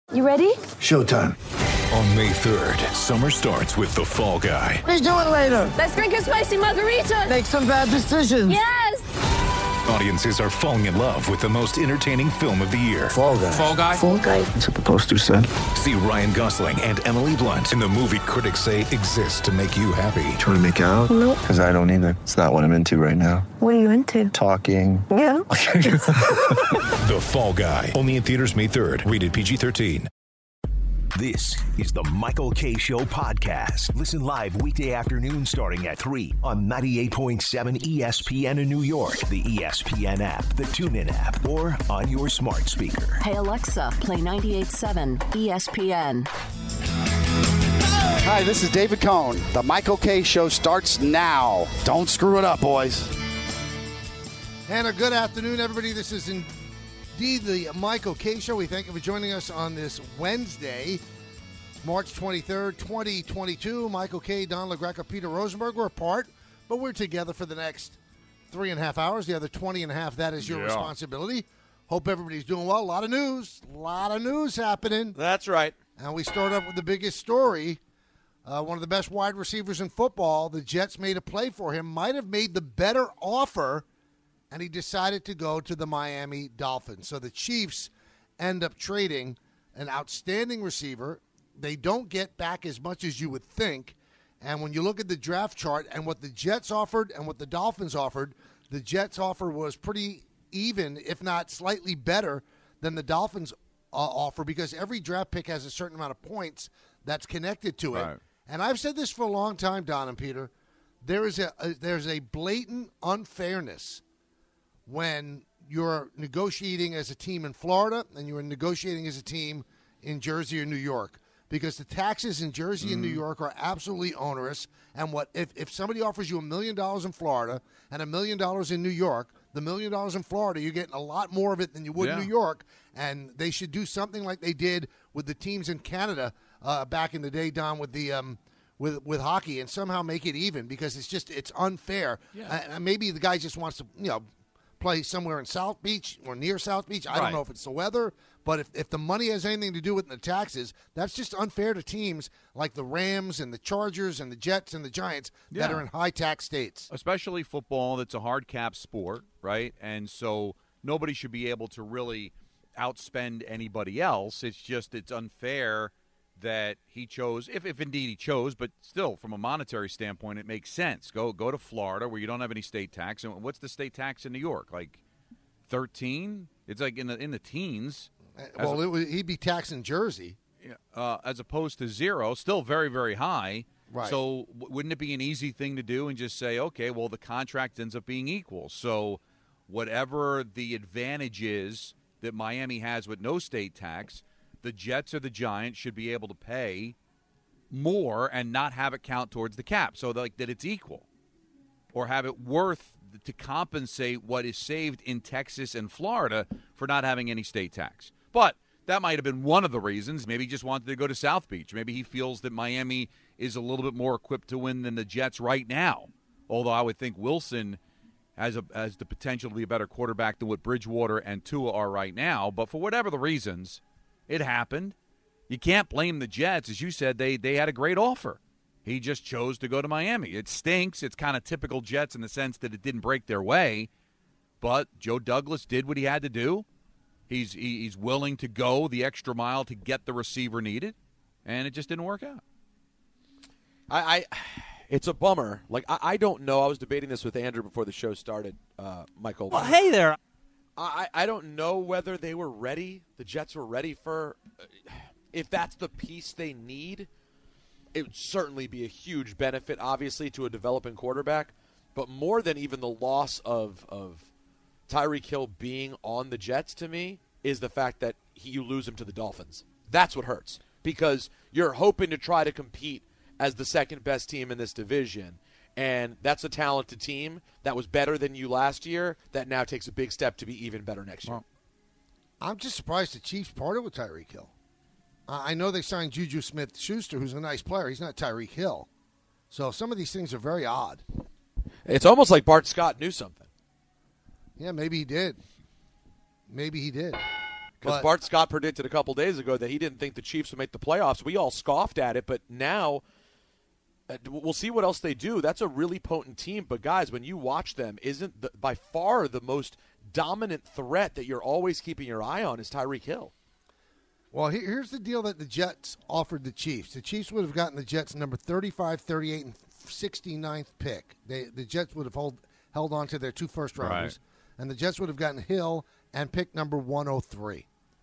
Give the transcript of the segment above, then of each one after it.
You ready? Showtime. On May 3rd, summer starts with The Fall Guy. Let's do it later. Let's drink a spicy margarita. Make some bad decisions. Yes. Audiences are falling in love with the most entertaining film of the year. Fall Guy. Fall Guy? Fall guy. That's what the poster said. See Ryan Gosling and Emily Blunt in the movie critics say exists to make you happy. Trying to make it out? Nope. Because I don't either. It's not what I'm into right now. What are you into? Talking. Yeah. The Fall Guy. Only in theaters May 3rd. Rated PG-13. This is the Michael Kay Show podcast. Listen live weekday afternoon starting at 3 on 98.7 ESPN in New York, the ESPN app, the TuneIn app, or on your smart speaker. Hey Alexa, play 98.7 ESPN. Hi, this is David Cohn. The Michael Kay Show starts now. Don't screw it up, boys. And a good afternoon, everybody. This is indeed the Michael Kay Show. We thank you for joining us on this Wednesday, March 23rd, 2022. Michael Kay, Don LaGreca, Peter Rosenberg. We're apart, but we're together for the next 3.5 hours. The other 20.5, that is your responsibility. Hope everybody's doing well. A lot of news happening. That's right. And we start off with the biggest story. One of the best wide receivers in football, the Jets made a play for him, might have made the better offer, and he decided to go to the Miami Dolphins. So the Chiefs end up trading an outstanding receiver. They don't get back as much as you would think. And when you look at the draft chart and what the Jets offered and what the Dolphins offered, the Jets offer was pretty even, if not slightly better than the Dolphins offer, because every draft pick has a certain amount of points that's connected to it. Right. And I've said this for a long time, Don and Peter. There's a blatant unfairness when you're negotiating as a team in Florida and you're negotiating as a team in Jersey or New York, because the taxes in Jersey and New York are absolutely onerous. And if somebody offers you $1 million in Florida and $1 million in New York, the $1 million in Florida, you're getting a lot more of it than you would in New York. And they should do something like they did with the teams in Canada back in the day, Don, with the with hockey, and somehow make it even, because it's unfair. Yeah. Maybe the guy just wants to play somewhere in South Beach or near South Beach. I don't know if it's the weather, but if the money has anything to do with the taxes, that's just unfair to teams like the Rams and the Chargers and the Jets and the Giants that are in high-tax states. Especially football, that's a hard-cap sport, right? And so nobody should be able to really outspend anybody else. It's unfair that he chose, if indeed he chose, but still, from a monetary standpoint, it makes sense. Go to Florida where you don't have any state tax. And what's the state tax in New York? Like 13? It's like in the teens. He'd be taxed in Jersey. As opposed to 0, still very, very high. Right. So wouldn't it be an easy thing to do and just say, okay, well, the contract ends up being equal. So whatever the advantage is that Miami has with no state tax, the Jets or the Giants should be able to pay more and not have it count towards the cap, so that it's equal, or have it worth to compensate what is saved in Texas and Florida for not having any state tax. But that might have been one of the reasons. Maybe he just wanted to go to South Beach. Maybe he feels that Miami is a little bit more equipped to win than the Jets right now, although I would think Wilson has the potential to be a better quarterback than what Bridgewater and Tua are right now. But for whatever the reasons, it happened. You can't blame the Jets. As you said, they had a great offer. He just chose to go to Miami. It stinks. It's kind of typical Jets in the sense that it didn't break their way. But Joe Douglas did what he had to do. He's willing to go the extra mile to get the receiver needed, and it just didn't work out. It's a bummer. I don't know. I was debating this with Andrew before the show started, Michael. Well, hey there. I don't know whether they were ready. The Jets were ready for if that's the piece they need. It would certainly be a huge benefit, obviously, to a developing quarterback. But more than even the loss of Tyreek Hill being on the Jets, to me, is the fact that you lose him to the Dolphins. That's what hurts, because you're hoping to try to compete as the second-best team in this division. And that's a talented team that was better than you last year that now takes a big step to be even better next year. Well, I'm just surprised the Chiefs parted with Tyreek Hill. I know they signed Juju Smith-Schuster, who's a nice player. He's not Tyreek Hill. So some of these things are very odd. It's almost like Bart Scott knew something. Yeah, maybe he did. Maybe he did. Because Bart Scott predicted a couple days ago that he didn't think the Chiefs would make the playoffs. We all scoffed at it, but now we'll see what else they do. That's a really potent team. But, guys, when you watch them, by far the most dominant threat that you're always keeping your eye on is Tyreek Hill. Well, here's the deal that the Jets offered the Chiefs. The Chiefs would have gotten the Jets number 35, 38, and 69th pick. The Jets would have held on to their 2 first-rounders, and the Jets would have gotten Hill and pick number 103.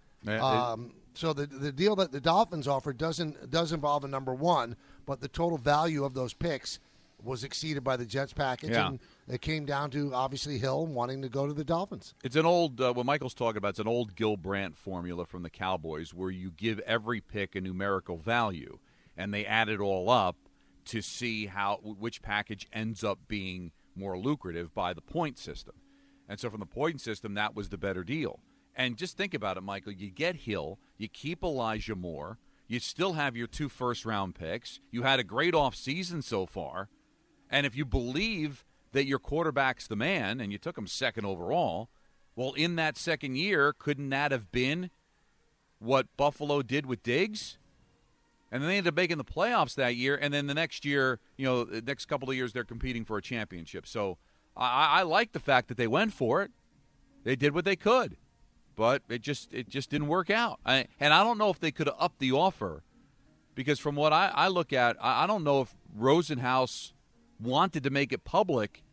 So the deal that the Dolphins offered does involve a number 1, but the total value of those picks was exceeded by the Jets package, and it came down to, obviously, Hill wanting to go to the Dolphins. It's an old, what Michael's talking about, it's an old Gil Brandt formula from the Cowboys where you give every pick a numerical value, and they add it all up to see which package ends up being more lucrative by the point system. And so from the point system, that was the better deal. And just think about it, Michael. You get Hill, you keep Elijah Moore, you still have your 2 first-round picks. You had a great offseason so far. And if you believe that your quarterback's the man and you took him 2nd overall, well, in that 2nd year, couldn't that have been what Buffalo did with Diggs? And then they ended up making the playoffs that year, and then the next year, the next couple of years, they're competing for a championship. So I like the fact that they went for it. They did what they could, but it just didn't work out. And I don't know if they could have upped the offer, because from what I look at, I don't know if Rosenhaus wanted to make it public,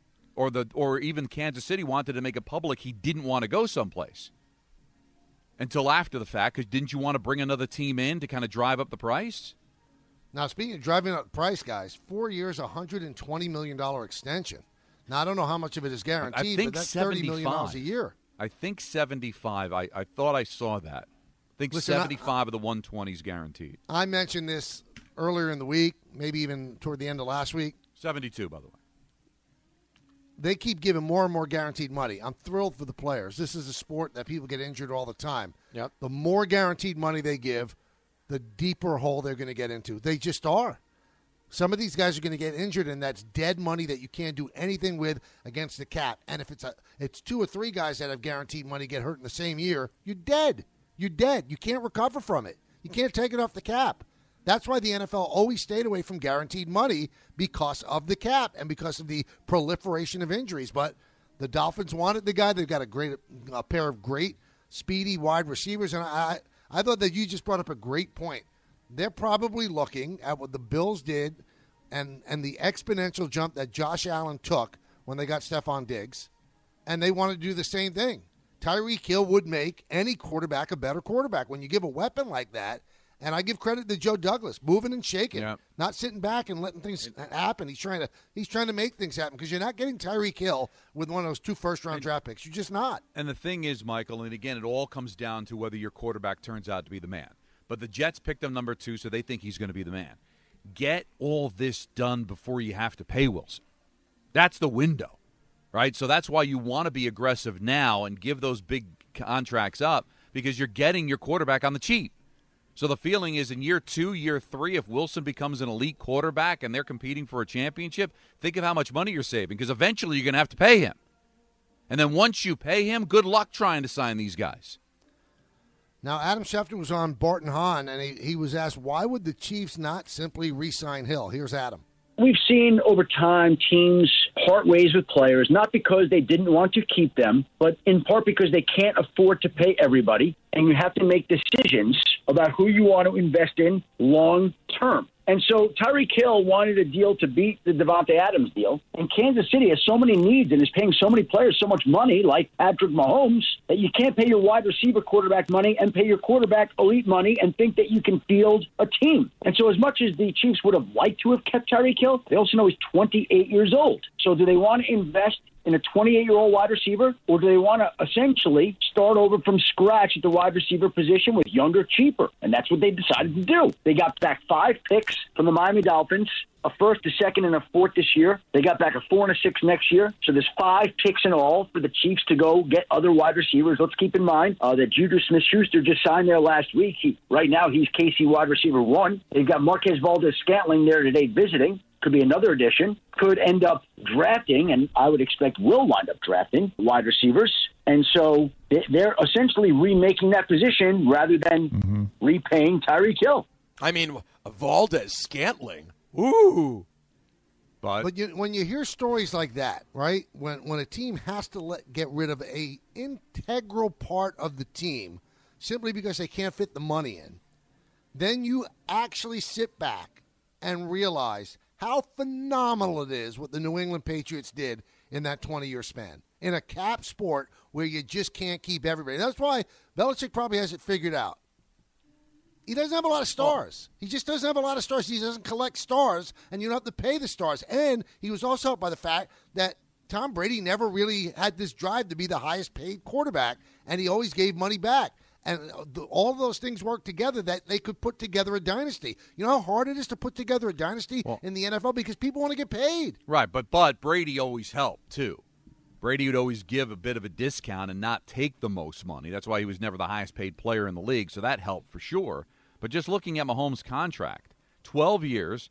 or even Kansas City wanted to make it public he didn't want to go someplace until after the fact, because didn't you want to bring another team in to kind of drive up the price? Now, speaking of driving up the price, guys, 4 years, $120 million extension. Now, I don't know how much of it is guaranteed, but that's $30 million a year. I think 75. I thought I saw that. I think 75 of the 120 is guaranteed. I mentioned this earlier in the week, maybe even toward the end of last week. 72, by the way. They keep giving more and more guaranteed money. I'm thrilled for the players. This is a sport that people get injured all the time. Yep. The more guaranteed money they give, the deeper hole they're going to get into. They just are. Some of these guys are going to get injured, and that's dead money that you can't do anything with against the cap. And if it's 2 or 3 guys that have guaranteed money get hurt in the same year, you're dead. You're dead. You can't recover from it. You can't take it off the cap. That's why the NFL always stayed away from guaranteed money, because of the cap and because of the proliferation of injuries. But the Dolphins wanted the guy. They've got a pair of great, speedy wide receivers. And I thought that you just brought up a great point. They're probably looking at what the Bills did and the exponential jump that Josh Allen took when they got Stephon Diggs, and they want to do the same thing. Tyreek Hill would make any quarterback a better quarterback when you give a weapon like that. And I give credit to Joe Douglas, moving and shaking, not sitting back and letting things happen. He's trying to make things happen, because you're not getting Tyreek Hill with one of those 2 first-round draft picks. You're just not. And the thing is, Michael, and again, it all comes down to whether your quarterback turns out to be the man. But the Jets picked him number 2, so they think he's going to be the man. Get all this done before you have to pay Wilson. That's the window, right? So that's why you want to be aggressive now and give those big contracts up, because you're getting your quarterback on the cheap. So the feeling is in year 2, year 3, if Wilson becomes an elite quarterback and they're competing for a championship, think of how much money you're saving, because eventually you're going to have to pay him. And then once you pay him, good luck trying to sign these guys. Now, Adam Schefter was on Bart and Hahn, and he was asked, why would the Chiefs not simply re-sign Hill? Here's Adam. We've seen over time teams part ways with players, not because they didn't want to keep them, but in part because they can't afford to pay everybody, and you have to make decisions about who you want to invest in long term. And so Tyreek Hill wanted a deal to beat the Devontae Adams deal. And Kansas City has so many needs and is paying so many players so much money, like Patrick Mahomes, that you can't pay your wide receiver quarterback money and pay your quarterback elite money and think that you can field a team. And so as much as the Chiefs would have liked to have kept Tyreek Hill, they also know he's 28 years old. So do they want to invest in a 28-year-old wide receiver, or do they want to essentially start over from scratch at the wide receiver position with younger, cheaper? And that's what they decided to do. They got back 5 picks from the Miami Dolphins, a first, a second, and a fourth this year. They got back a 4 and a 6 next year. So there's 5 picks in all for the Chiefs to go get other wide receivers. Let's keep in mind that Juju Smith-Schuster just signed there last week. Right now he's KC wide receiver 1. They've got Marquez Valdes-Scantling there today visiting. Could be another addition. Could end up drafting, and I would expect will wind up drafting wide receivers. And so they're essentially remaking that position rather than repaying Tyreek Hill. I mean, Valdez-Scantling. Ooh. But when you hear stories like that, right, when a team has to get rid of a integral part of the team simply because they can't fit the money in, then you actually sit back and realize how phenomenal it is what the New England Patriots did in that 20-year span. In a cap sport where you just can't keep everybody. That's why Belichick probably has it figured out. He doesn't have a lot of stars. He just doesn't have a lot of stars. He doesn't collect stars, and you don't have to pay the stars. And he was also helped by the fact that Tom Brady never really had this drive to be the highest-paid quarterback, and he always gave money back. And all of those things work together that they could put together a dynasty. You know how hard it is to put together a dynasty in the NFL? Because people want to get paid. Right, but Brady always helped, too. Brady would always give a bit of a discount and not take the most money. That's why he was never the highest-paid player in the league, so that helped for sure. But just looking at Mahomes' contract, 12 years,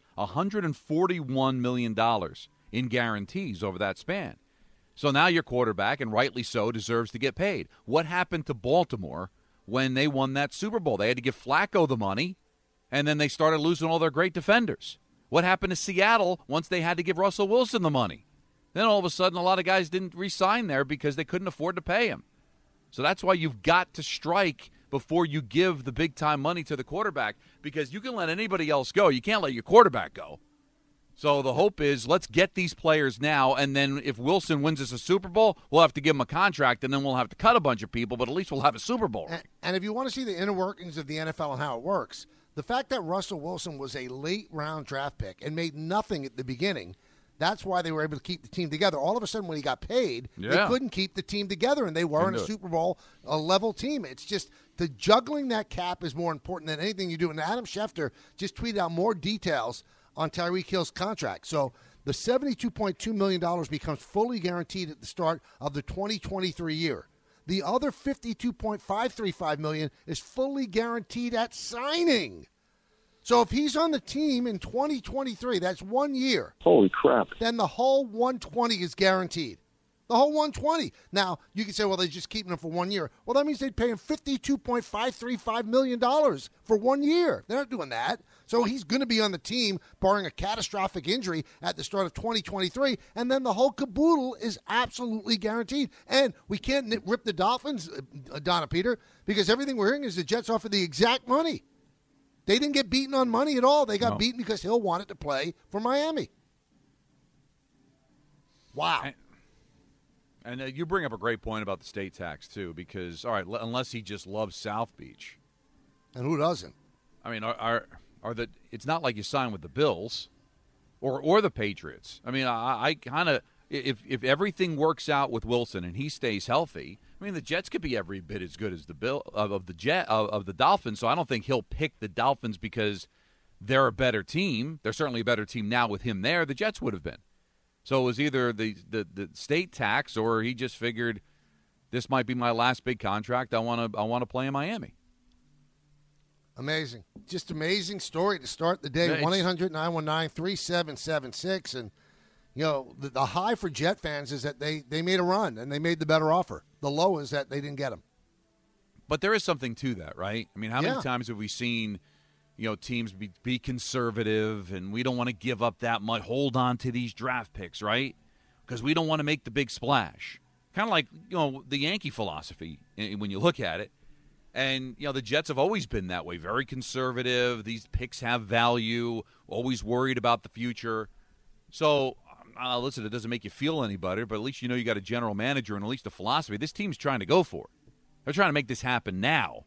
$141 million in guarantees over that span. So now your quarterback, and rightly so, deserves to get paid. What happened to Baltimore when they won that Super Bowl? They had to give Flacco the money, and then they started losing all their great defenders. What happened to Seattle once they had to give Russell Wilson the money? Then all of a sudden a lot of guys didn't re-sign there because they couldn't afford to pay him. So that's why you've got to strike before you give the big-time money to the quarterback, because you can let anybody else go. You can't let your quarterback go. So the hope is let's get these players now, and then if Wilson wins us a Super Bowl, we'll have to give him a contract, and then we'll have to cut a bunch of people, but at least we'll have a Super Bowl. And if you want to see the inner workings of the NFL and how it works, the fact that Russell Wilson was a late-round draft pick and made nothing at the beginning, that's why they were able to keep the team together. All of a sudden, when he got paid, they couldn't keep the team together, and they weren't a Super Bowl-level team. It's just the juggling that cap is more important than anything you do. And Adam Schefter just tweeted out more details on Tyreek Hill's contract. So the $72.2 million becomes fully guaranteed at the start of the 2023 year. The other $52.535 million is fully guaranteed at signing. So if he's on the team in 2023, that's 1 year. Holy crap. Then the whole 120 is guaranteed. The whole 120. Now, you can say, well, they're just keeping him for 1 year. Well, that means they'd pay him $52.535 million for 1 year. They're not doing that. So he's going to be on the team, barring a catastrophic injury at the start of 2023, and then the whole caboodle is absolutely guaranteed. And we can't rip the Dolphins, Donna Peter, because everything we're hearing is the Jets offer the exact money. They didn't get beaten on money at all. They got beaten because Hill wanted to play for Miami. Wow. And you bring up a great point about the state tax, too, because, all right, unless he just loves South Beach. And who doesn't? I mean, it's not like you sign with the Bills or the Patriots. I mean, I kind of, if everything works out with Wilson and he stays healthy, I mean, the Jets could be every bit as good as the the Dolphins. So I don't think he'll pick the Dolphins because they're a better team. They're certainly a better team now with him there. The Jets would have been. So it was either the state tax, or he just figured this might be my last big contract. I want to play in Miami. Amazing, just amazing story to start the day. 1-800-919-3776, and you know the high for Jet fans is that they made a run and they made the better offer. The low is that they didn't get him. But there is something to that, right? I mean, how many times have we seen, teams be conservative and we don't want to give up that much, hold on to these draft picks, right? Because we don't want to make the big splash. Kind of like, the Yankee philosophy when you look at it. And, the Jets have always been that way, very conservative. These picks have value, always worried about the future. So, listen, it doesn't make you feel any better, but at least you got a general manager and at least a philosophy. This team's trying to go for it. They're trying to make this happen now.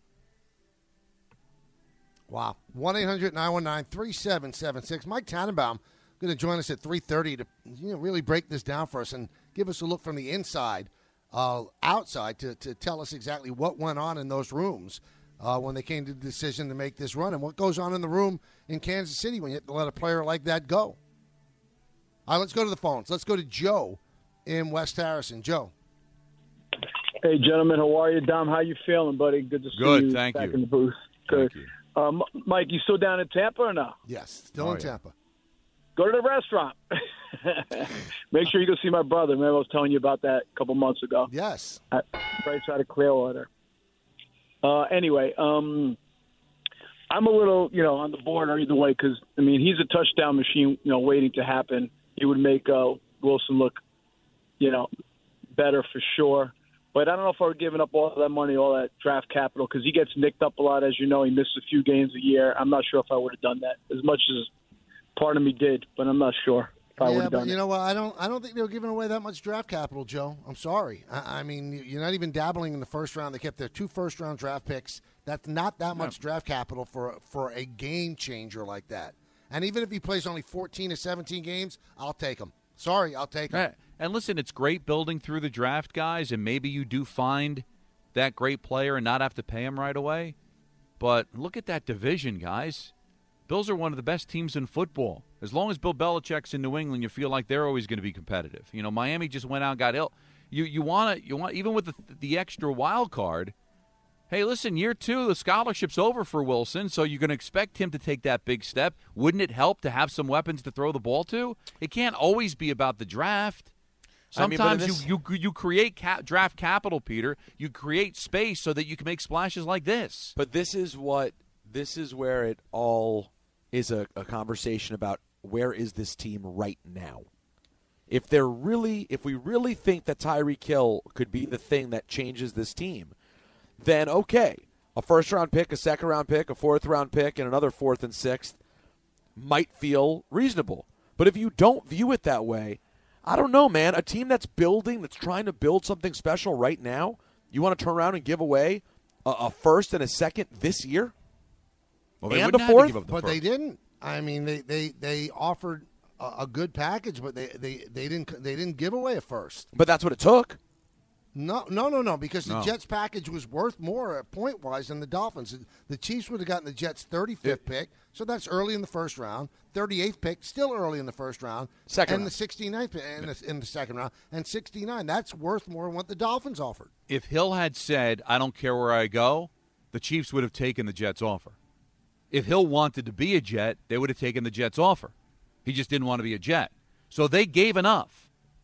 Wow. 1-800-919-3776. Mike Tannenbaum going to join us at 3:30 to really break this down for us and give us a look from the inside, outside, to tell us exactly what went on in those rooms when they came to the decision to make this run and what goes on in the room in Kansas City when you have to let a player like that go. All right, let's go to the phones. Let's go to Joe in West Harrison. Joe. Hey, gentlemen. How are you? Dom, how you feeling, buddy? Good to see you thank back you. in the booth. Good. Thank you. Mike, you still down in Tampa or no? Yes, still in Tampa. Go to the restaurant. Make sure you go see my brother. Remember I was telling you about that a couple months ago. Yes. Right side of Clearwater. Anyway, I'm a little, on the border either way because, he's a touchdown machine, waiting to happen. He would make Wilson look, better for sure. But I don't know if I would give up all that money, all that draft capital, because he gets nicked up a lot. As you know, he misses a few games a year. I'm not sure if I would have done that as much as part of me did, but I'm not sure if I would have done it. You know what? I don't think they were giving away that much draft capital, Joe. I'm sorry. You're not even dabbling in the first round. They kept their 2 first-round draft picks. That's not that much draft capital for a game changer like that. And even if he plays only 14 or 17 games, I'll take him. Sorry, I'll take him. And listen, it's great building through the draft, guys, and maybe you do find that great player and not have to pay him right away. But look at that division, guys. Bills are one of the best teams in football. As long as Bill Belichick's in New England, you feel like they're always going to be competitive. Miami just went out and got ill. You want even with the extra wild card. Hey, listen, year 2, the scholarship's over for Wilson, so you're going to expect him to take that big step. Wouldn't it help to have some weapons to throw the ball to? It can't always be about the draft. Sometimes you create draft capital, Peter. You create space so that you can make splashes like this. But this is where it all is a conversation about where is this team right now. If we really think that Tyreek Hill could be the thing that changes this team, then okay, a first-round pick, a second-round pick, a fourth-round pick, and another 4th and 6th might feel reasonable. But if you don't view it that way, I don't know, man. A team that's trying to build something special right now, you want to turn around and give away a first and a second this year? Well, they and wouldn't a fourth? have to give up the But first. they didn't. They offered a good package, but they didn't give away a first. But that's what it took. No, because the Jets package was worth more point-wise than the Dolphins. The Chiefs would have gotten the Jets' 35th pick, so that's early in the first round. 38th pick, still early in the first round. Second round. The 69th pick in the second round. And 69, that's worth more than what the Dolphins offered. If Hill had said, I don't care where I go, the Chiefs would have taken the Jets' offer. If Hill wanted to be a Jet, they would have taken the Jets' offer. He just didn't want to be a Jet. So they gave enough.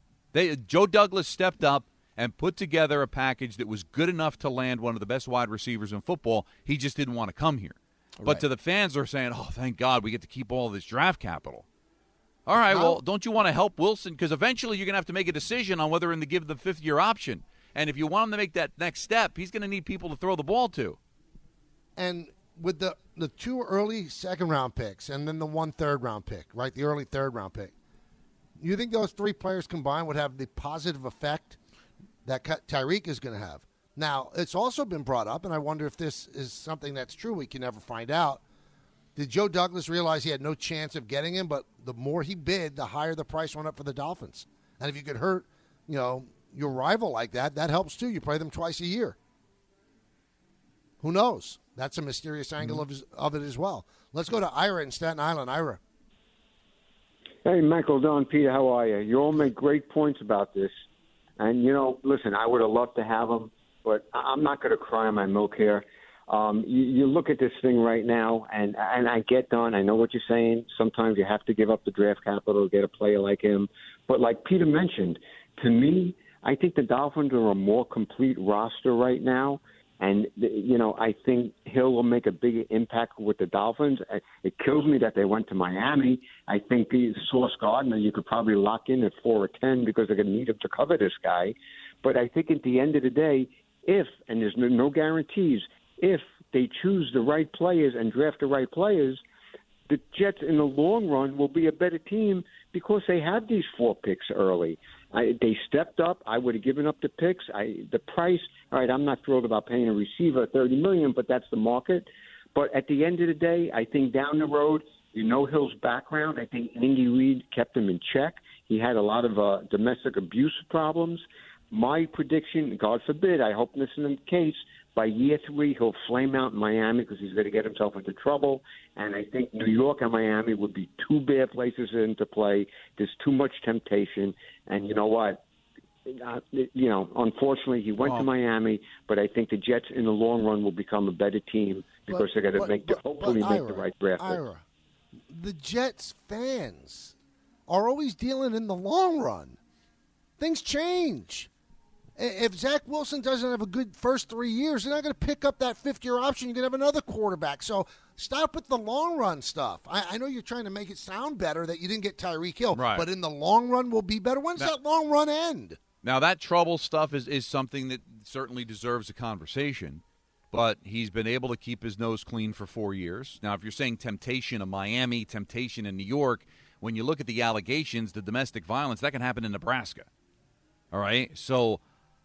Joe Douglas stepped up and put together a package that was good enough to land one of the best wide receivers in football. He just didn't want to come here. Right. But to the fans, they're saying, oh, thank God we get to keep all this draft capital. All right, well, don't you want to help Wilson? Because eventually you're going to have to make a decision on whether to give the 5th-year option. And if you want him to make that next step, he's going to need people to throw the ball to. And with the 2 early second-round picks and then the 1 third-round pick, right, the early third-round pick, you think those 3 players combined would have the positive effect that Tyreek is going to have? Now, it's also been brought up, and I wonder if this is something that's true. We can never find out. Did Joe Douglas realize he had no chance of getting him, but the more he bid, the higher the price went up for the Dolphins? And if you could hurt, your rival like that, that helps too. You play them twice a year. Who knows? That's a mysterious angle of it as well. Let's go to Ira in Staten Island. Ira. Hey, Michael, Don, Peter, how are you? You all make great points about this. And, listen, I would have loved to have him, but I'm not going to cry on my milk here. You look at this thing right now, and I get, Don, I know what you're saying. Sometimes you have to give up the draft capital to get a player like him. But like Peter mentioned, to me, I think the Dolphins are a more complete roster right now. And, I think Hill will make a bigger impact with the Dolphins. It kills me that they went to Miami. I think Sauce Gardner, you could probably lock in at 4 or 10 because they're going to need him to cover this guy. But I think at the end of the day, if, and there's no guarantees, if they choose the right players and draft the right players, the Jets in the long run will be a better team because they had these 4 picks early. They stepped up. I would have given up the picks. The price, all right, I'm not thrilled about paying a receiver $30 million, but that's the market. But at the end of the day, I think down the road, Hill's background, I think Andy Reid kept him in check. He had a lot of domestic abuse problems. My prediction, God forbid, I hope this isn't the case, by year 3, he'll flame out in Miami because he's going to get himself into trouble. And I think New York and Miami would be 2 bad places for him to play. There's too much temptation. And you know what? Unfortunately, he went to Miami, but I think the Jets in the long run will become a better team because they're going to hopefully make the right draft. the Jets fans are always dealing in the long run. Things change. If Zach Wilson doesn't have a good first 3 years, they're not going to pick up that fifth-year option. You're going to have another quarterback. So stop with the long-run stuff. I know you're trying to make it sound better that you didn't get Tyreek Hill, right, but in the long run will be better. When's that long run end? Now, that trouble stuff is something that certainly deserves a conversation, but he's been able to keep his nose clean for 4 years. Now, if you're saying temptation in Miami, temptation in New York, when you look at the allegations, the domestic violence, that can happen in Nebraska. All right? So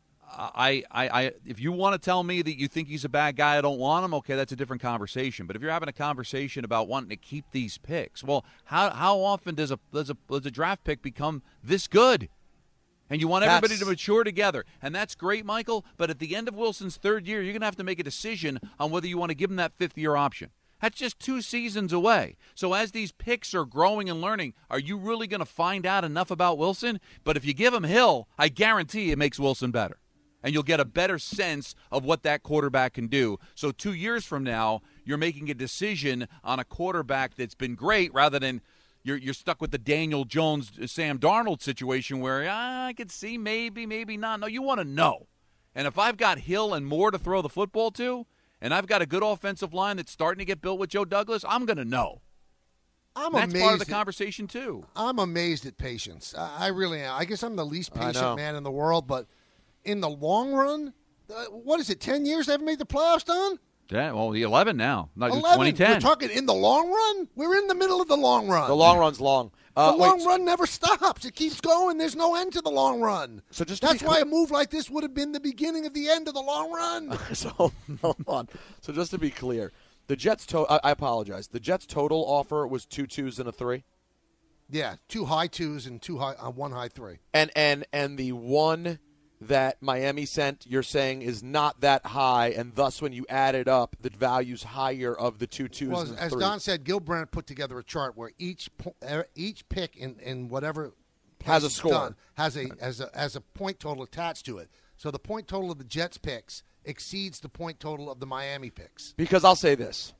I if you want to tell me that you think he's a bad guy, I don't want him, okay, that's a different conversation. But if you're having a conversation about wanting to keep these picks, well, how often does a draft pick become this good? And you want everybody to mature together. And that's great, Michael, but at the end of Wilson's third year, you're going to have to make a decision on whether you want to give him that fifth-year option. That's just 2 seasons away. So as these picks are growing and learning, are you really going to find out enough about Wilson? But if you give him Hill, I guarantee it makes Wilson better. And you'll get a better sense of what that quarterback can do. So 2 years from now, you're making a decision on a quarterback that's been great rather than you're stuck with the Daniel Jones, Sam Darnold situation where I could see maybe not. No, you want to know. And if I've got Hill and Moore to throw the football to, and I've got a good offensive line that's starting to get built with Joe Douglas, I'm going to know. That's part of the conversation, too. I'm amazed at patience. I really am. I guess I'm the least patient man in the world, but in the long run, what is it, 10 years they haven't made the playoffs, Don? Yeah, well, the 11 now. 11. 2010. We're talking in the long run? We're in the middle of the long run. The long run's long. The long run never stops. It keeps going. There's no end to the long run. So that's why a move like this would have been the beginning of the end of the long run. So hold on. So just to be clear, the Jets I apologize. The Jets total offer was 2 2s and a 3. Yeah, 2 high 2s and 1 high 3. And the one that Miami sent, you're saying, is not that high, and thus when you add it up, the value's higher of the 2 2s well, and 3. As Don said, Gil Brandt put together a chart where each pick in whatever has a score, done, has a point total attached to it. So the point total of the Jets picks exceeds the point total of the Miami picks. Because I'll say this.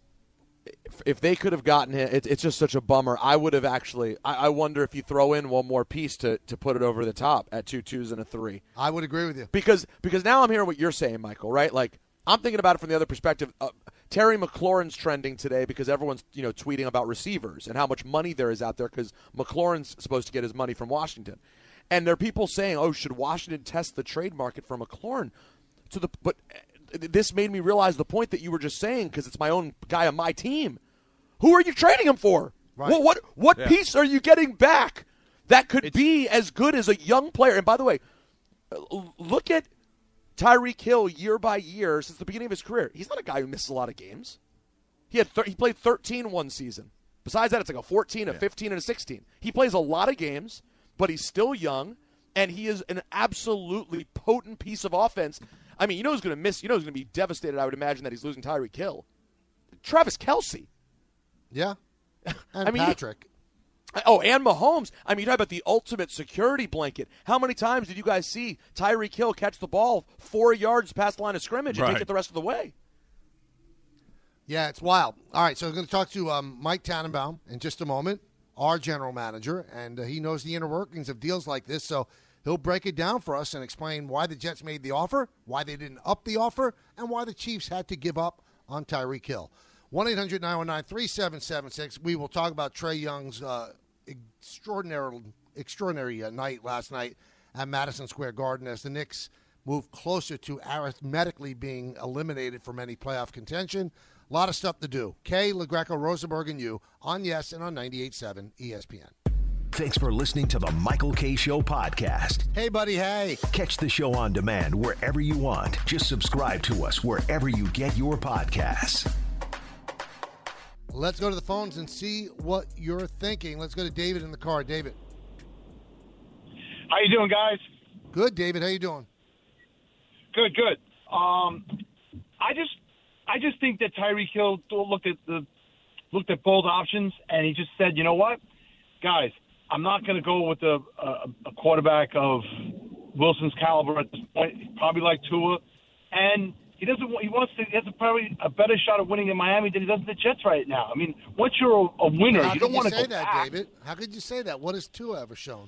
If they could have gotten him, it's just such a bummer. I would have actually. I wonder if you throw in one more piece to put it over the top at 2 2s and a 3. I would agree with you because now I'm hearing what you're saying, Michael. Right? Like I'm thinking about it from the other perspective. Terry McLaurin's trending today because everyone's tweeting about receivers and how much money there is out there because McLaurin's supposed to get his money from Washington, and there are people saying, "Oh, should Washington test the trade market for McLaurin?" But this made me realize the point that you were just saying because it's my own guy on my team. Who are you trading him for? Right. What piece are you getting back that could be as good as a young player? And by the way, look at Tyreek Hill year by year since the beginning of his career. He's not a guy who misses a lot of games. He played 13 one season. Besides that, it's like a 14, a 15, and a 16. He plays a lot of games, but he's still young, and he is an absolutely potent piece of offense. I mean, who's going to miss? Who's going to be devastated, I would imagine, that he's losing Tyreek Hill? Travis Kelce. Yeah. And Patrick. And Mahomes. I mean, you talk about the ultimate security blanket. How many times did you guys see Tyreek Hill catch the ball 4 yards past the line of scrimmage and take it the rest of the way? Yeah, it's wild. All right, so we're going to talk to Mike Tannenbaum in just a moment, our general manager, and he knows the inner workings of deals like this, so he'll break it down for us and explain why the Jets made the offer, why they didn't up the offer, and why the Chiefs had to give up on Tyreek Hill. 1-800-919-3776. We will talk about Trae Young's extraordinary night last night at Madison Square Garden as the Knicks move closer to arithmetically being eliminated from any playoff contention. A lot of stuff to do. Kay, LaGreco, Rosenberg, and you on Yes and on 98.7 ESPN. Thanks for listening to the Michael Kay Show podcast. Hey, buddy, hey. Catch the show on demand wherever you want. Just subscribe to us wherever you get your podcasts. Let's go to the phones and see what you're thinking. Let's go to David in the car. David. How you doing, guys? Good, David. How you doing? Good. I just think that Tyreek Hill looked at both options, and he just said, you know what, guys, I'm not going to go with a quarterback of Wilson's caliber at this point, probably like Tua. And He doesn't. He has probably a better shot of winning in Miami than he does in the Jets right now. I mean, once you're a winner, How you don't could want to say go that, back. David? How could you say that? What has Tua ever shown?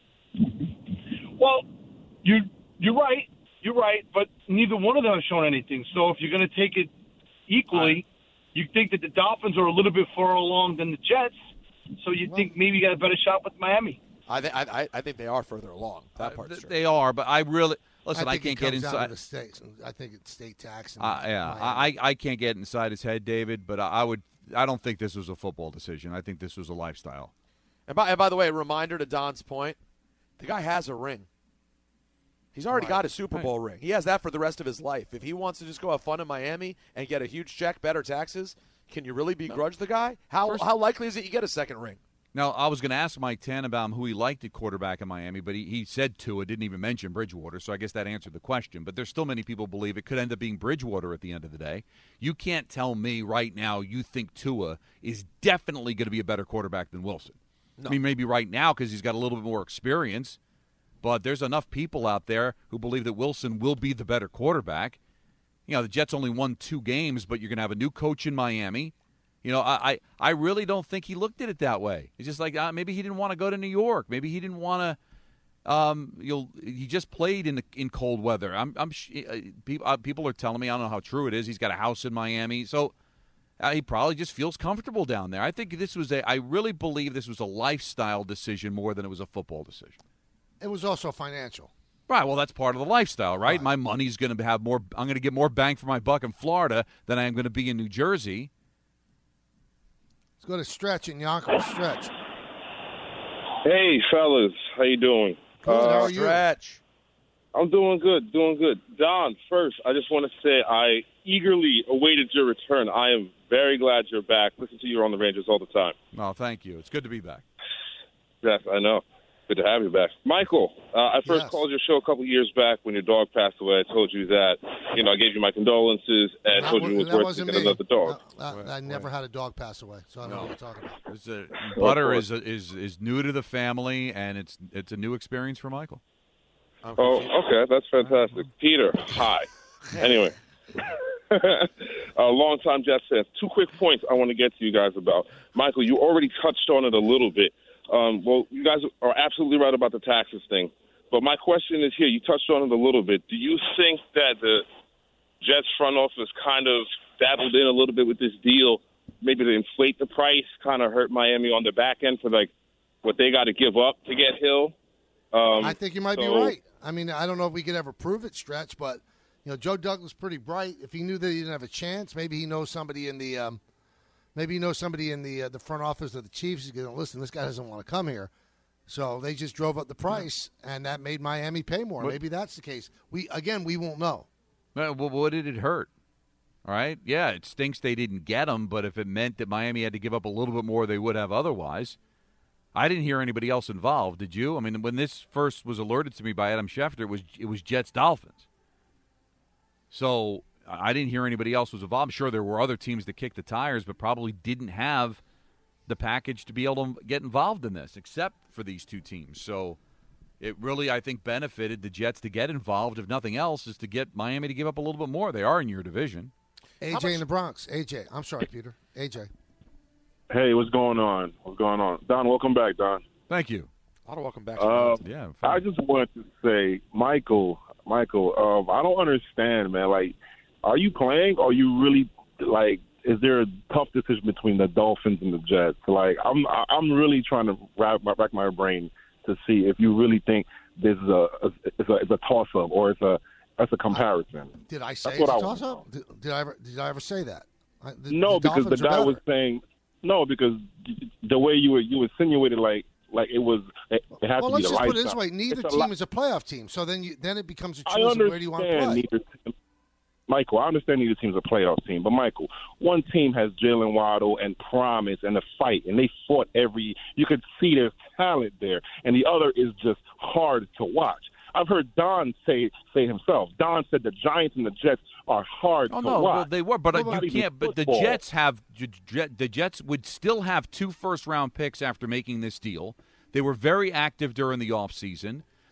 Well, you're right. You're right, but neither one of them have shown anything. So if you're going to take it equally, you think that the Dolphins are a little bit further along than the Jets, so you think maybe you got a better shot with Miami. I think they are further along. That part's true. They are, but I really listen. I think can't it comes get down inside. to the states. I think it's state tax. And I can't get inside his head, David. But I don't think this was a football decision. I think this was a lifestyle. And by the way, a reminder to Don's point, the guy has a ring. He's already got a Super Bowl ring. He has that for the rest of his life. If he wants to just go have fun in Miami and get a huge check, better taxes, can you really begrudge the guy? How likely is it you get a second ring? Now, I was going to ask Mike Tannenbaum who he liked at quarterback in Miami, but he said Tua, didn't even mention Bridgewater, so I guess that answered the question. But there's still many people believe it could end up being Bridgewater at the end of the day. You can't tell me right now you think Tua is definitely going to be a better quarterback than Wilson. No. I mean, maybe right now because he's got a little bit more experience, but there's enough people out there who believe that Wilson will be the better quarterback. You know, the Jets only won 2 games, but you're going to have a new coach in Miami. You know, I really don't think he looked at it that way. It's just like maybe he didn't want to go to New York. Maybe he didn't want to. He just played in cold weather. People are telling me, I don't know how true it is. He's got a house in Miami, so he probably just feels comfortable down there. I think this was I really believe this was a lifestyle decision more than it was a football decision. It was also financial. Right. Well, that's part of the lifestyle, right? My money's going to have more. I'm going to get more bang for my buck in Florida than I am going to be in New Jersey. Let's go to Stretch in Yonkers. Stretch. Hey, fellas. How you doing? Good. How are you? Stretch. I'm doing good, Don, first, I just want to say I eagerly awaited your return. I am very glad you're back. Listen to you on the Rangers all the time. Oh, thank you. It's good to be back. Yes, I know. Good to have you back. Michael, I first called your show a couple years back when your dog passed away. I told you that, I gave you my condolences and told you it was worth to get another dog. I never had a dog pass away, so I don't know what you're talking about. Butter is new to the family, and it's a new experience for Michael. Oh, okay. That's fantastic. Peter, hi. Anyway, a long-time Jets fan. 2 quick points I want to get to you guys about. Michael, you already touched on it a little bit. Well, you guys are absolutely right about the taxes thing. But my question is here. You touched on it a little bit. Do you think that the Jets front office kind of dabbled in a little bit with this deal, maybe to inflate the price, kind of hurt Miami on the back end for, like, what they got to give up to get Hill? I think you might be right. I mean, I don't know if we could ever prove it, Stretch, but, Joe Douglas pretty bright. If he knew that he didn't have a chance, maybe he knows somebody in the the front office of the Chiefs. He's going, listen, this guy doesn't want to come here. So they just drove up the price, and that made Miami pay more. Maybe that's the case. We won't know. Well, what did it hurt? All right? Yeah, it stinks they didn't get him, but if it meant that Miami had to give up a little bit more they would have otherwise. I didn't hear anybody else involved. Did you? I mean, when this first was alerted to me by Adam Schefter, it was Jets-Dolphins. So I didn't hear anybody else was involved. I'm sure there were other teams that kicked the tires, but probably didn't have the package to be able to get involved in this, except for these 2 teams. So it really, I think, benefited the Jets to get involved. If nothing else, is to get Miami to give up a little bit more. They are in your division. AJ in the Bronx. AJ. I'm sorry, Peter. AJ. Hey, what's going on? Don, welcome back, Don. Thank you. Welcome back. Yeah. I just wanted to say, Michael, I don't understand, man. Like, are you playing? Or are you really, like, is there a tough decision between the Dolphins and the Jets? Like, I'm really trying to rack my brain to see if you really think this is a toss-up or it's a comparison. Did I say it's a toss-up? Did I ever say that? No, because the guy was saying no, because the way you insinuated, like it was, it has to be the lifestyle. Well, let's just put it this way: neither team is a playoff team, so then it becomes a choice of where do you want to play. Michael, I understand neither team's a playoff team, but Michael, one team has Jalen Waddle and Promise and the fight, and they fought you could see there's talent there, and the other is just hard to watch. I've heard Don say himself. Don said the Giants and the Jets are hard to watch. Well, they were, but you can't. But the Jets would still have 2 first-round picks after making this deal. They were very active during the offseason.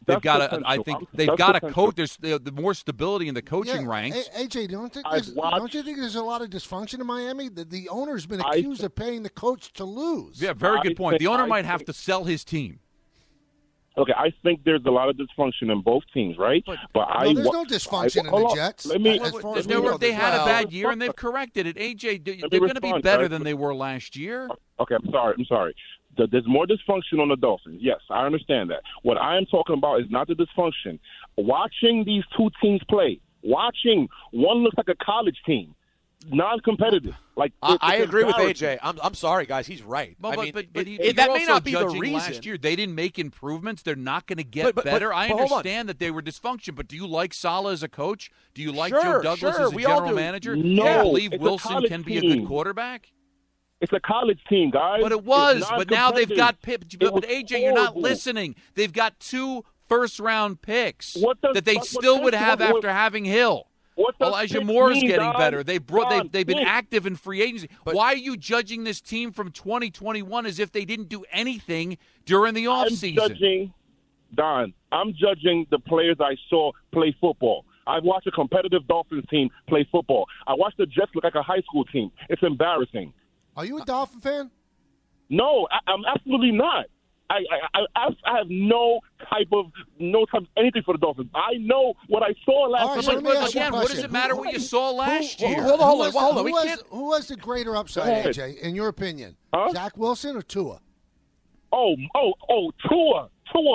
They've got a. I think they've got a coach. There's the more stability in the coaching ranks. AJ, don't you think there's a lot of dysfunction in Miami? The owner's been accused of paying the coach to lose. Yeah, very good point. The owner might have to sell his team. Okay, I think there's a lot of dysfunction in both teams, right? But there's no dysfunction in the Jets. They had a bad year, and they've corrected it. AJ, they're going to be better than they were last year. Okay, I'm sorry. There's more dysfunction on the Dolphins. Yes, I understand that. What I am talking about is not the dysfunction. Watching these two teams play, one looks like a college team. Non-competitive. Like I agree with AJ. I'm sorry, guys. He's right. But that may not be the reason. Last year, they didn't make improvements. They're not going to get better. I understand that they were dysfunction, but do you like Saleh as a coach? Do you like Joe Douglas as a general manager? No, do you believe Wilson can be a good quarterback? It's a college team, guys. But it was. But now they've got But AJ, you're not listening. They've got 2 first-round picks that they still would have after having Hill. Elijah Moore is getting better. They've been active in free agency. Why are you judging this team from 2021 as if they didn't do anything during the offseason? I'm judging the players I saw play football. I've watched a competitive Dolphins team play football. I watched the Jets look like a high school team. It's embarrassing. Are you a Dolphin fan? No, I'm absolutely not. I have no type of anything for the Dolphins. I know what I saw last year. But again, what does it matter what you saw last year? Hold on. Who has the greater upside, AJ, in your opinion? Zach Wilson or Tua? Oh, Tua.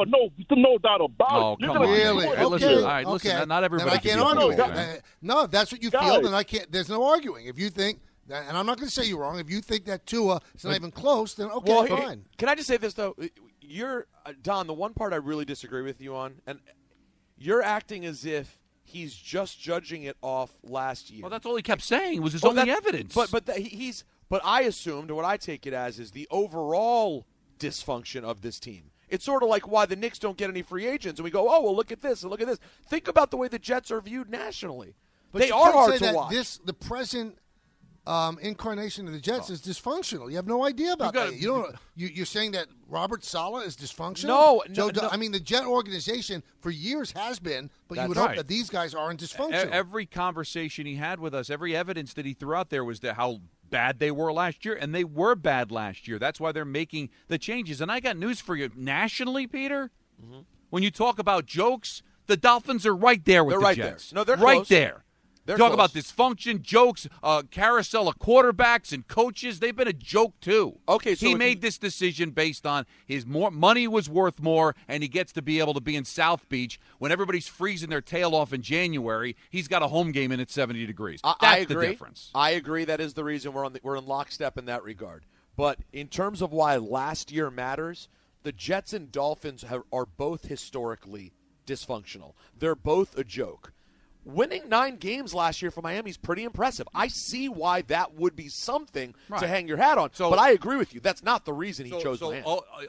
No doubt about it. Oh, come on. Really? Okay. Listen, all right, listen, not everybody. Then I can't argue. No, if that's what you feel, then I can't. There's no arguing. If you think. And I'm not going to say you're wrong. If you think that Tua is not even close, then okay, fine. Can I just say this, though? You're Don, the one part I really disagree with you on, and you're acting as if he's just judging it off last year. Well, that's all he kept saying was his only evidence. But I assumed, what I take it as, is the overall dysfunction of this team. It's sort of like why the Knicks don't get any free agents, and we go, oh, well, look at this and look at this. Think about the way the Jets are viewed nationally. But they are hard to watch. The present incarnation of the Jets is dysfunctional. You have no idea about that. You're saying that Robert Saleh is dysfunctional? No. I mean, the Jet organization for years has been, but you would hope that these guys aren't dysfunctional. Every conversation he had with us, every evidence that he threw out there was that how bad they were last year, and they were bad last year. That's why they're making the changes. And I got news for you. Nationally, Peter, when you talk about jokes, the Dolphins are right there with the Jets. There. No, they're right close. there. Talk about dysfunction, jokes, carousel of quarterbacks and coaches. They've been a joke, too. Okay, so he made this decision based on his money was worth more, and he gets to be able to be in South Beach when everybody's freezing their tail off in January. He's got a home game in at 70 degrees. I agree. The difference. I agree. That is the reason we're in lockstep in that regard. But in terms of why last year matters, the Jets and Dolphins are both historically dysfunctional. They're both a joke. Winning 9 games last year for Miami is pretty impressive. I see why that would be something to hang your hat on. But I agree with you. That's not the reason he chose Miami.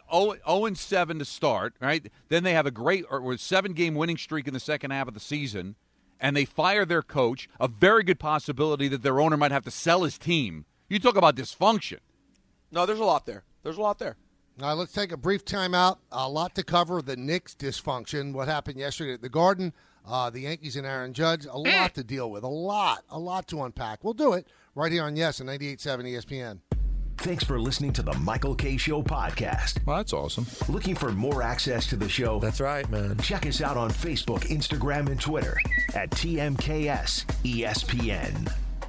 0-7 to start, right? Then they have a great 7-game winning streak in the second half of the season, and they fire their coach. A very good possibility that their owner might have to sell his team. You talk about dysfunction. No, there's a lot there. All right, let's take a brief timeout. A lot to cover. The Knicks dysfunction, what happened yesterday at the Garden. The Yankees and Aaron Judge, a lot to deal with, a lot to unpack. We'll do it right here on Yes and 98.7 ESPN. Thanks for listening to the Michael K. Show podcast. Well, that's awesome. Looking for more access to the show? That's right, man. Check us out on Facebook, Instagram, and Twitter at TMKS ESPN.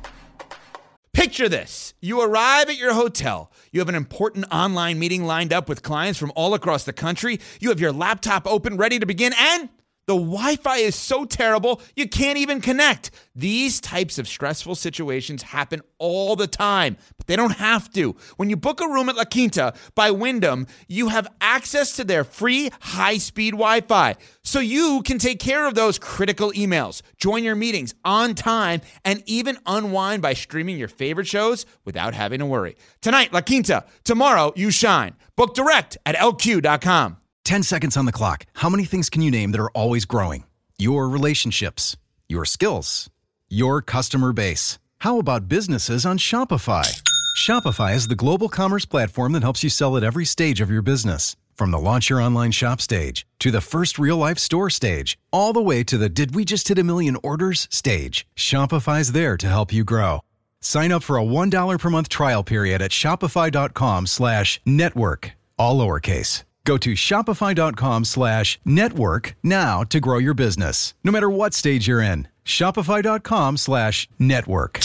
Picture this. You arrive at your hotel. You have an important online meeting lined up with clients from all across the country. You have your laptop open, ready to begin, and the Wi-Fi is so terrible, you can't even connect. These types of stressful situations happen all the time, but they don't have to. When you book a room at La Quinta by Wyndham, you have access to their free high-speed Wi-Fi, so you can take care of those critical emails, join your meetings on time, and even unwind by streaming your favorite shows without having to worry. Tonight, La Quinta. Tomorrow, you shine. Book direct at LQ.com. 10 seconds on the clock. How many things can you name that are always growing? Your relationships, your skills, your customer base. How about businesses on Shopify? Shopify is the global commerce platform that helps you sell at every stage of your business. From the launch your online shop stage to the first real-life store stage, all the way to the did we just hit a million orders stage, Shopify's there to help you grow. Sign up for a $1 per month trial period at shopify.com/network, all lowercase. Go to shopify.com/network now to grow your business, no matter what stage you're in. Shopify.com/network.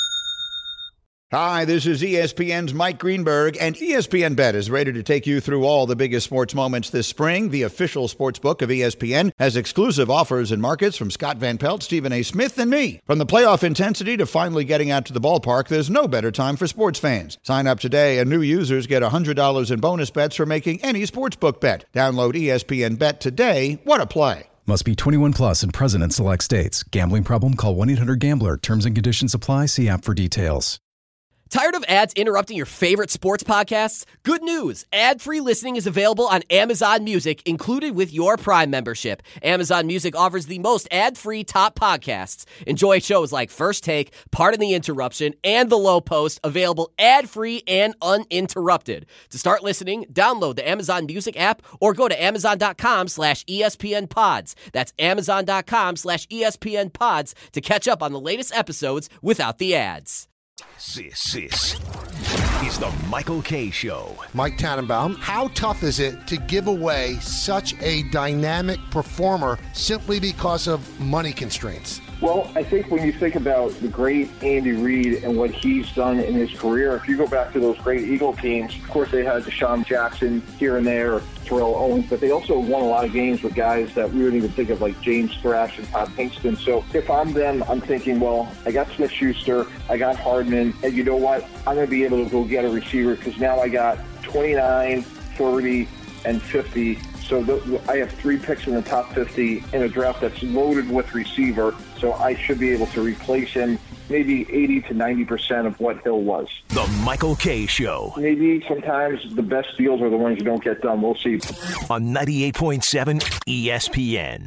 Hi, this is ESPN's Mike Greenberg, and ESPN Bet is ready to take you through all the biggest sports moments this spring. The official sports book of ESPN has exclusive offers and markets from Scott Van Pelt, Stephen A. Smith, and me. From the playoff intensity to finally getting out to the ballpark, there's no better time for sports fans. Sign up today, and new users get $100 in bonus bets for making any sportsbook bet. Download ESPN Bet today. What a play. Must be 21 plus and present in select states. Gambling problem? Call 1-800-GAMBLER. Terms and conditions apply. See app for details. Tired of ads interrupting your favorite sports podcasts? Good news! Ad-free listening is available on Amazon Music, included with your Prime membership. Amazon Music offers the most ad-free top podcasts. Enjoy shows like First Take, Pardon the Interruption, and The Low Post, available ad-free and uninterrupted. To start listening, download the Amazon Music app or go to amazon.com/ESPN Pods. That's amazon.com/ESPN Pods to catch up on the latest episodes without the ads. This is the Michael Kay Show. Mike Tannenbaum, how tough is it to give away such a dynamic performer simply because of money constraints? Well, I think when you think about the great Andy Reid and what he's done in his career, if you go back to those great Eagle teams, of course they had Deshaun Jackson here and there, Terrell Owens, but they also won a lot of games with guys that we wouldn't even think of, like James Thrash and Todd Hingston. So if I'm them, I'm thinking, well, I got Smith-Schuster, I got Hardman, and you know what? I'm going to be able to go get a receiver because now I got 29, 30, and 50. So I have 3 picks in the top 50 in a draft that's loaded with receiver, so I should be able to replace him maybe 80 to 90% of what Hill was. The Michael Kay Show. Maybe sometimes the best deals are the ones you don't get done. We'll see. On 98.7 ESPN.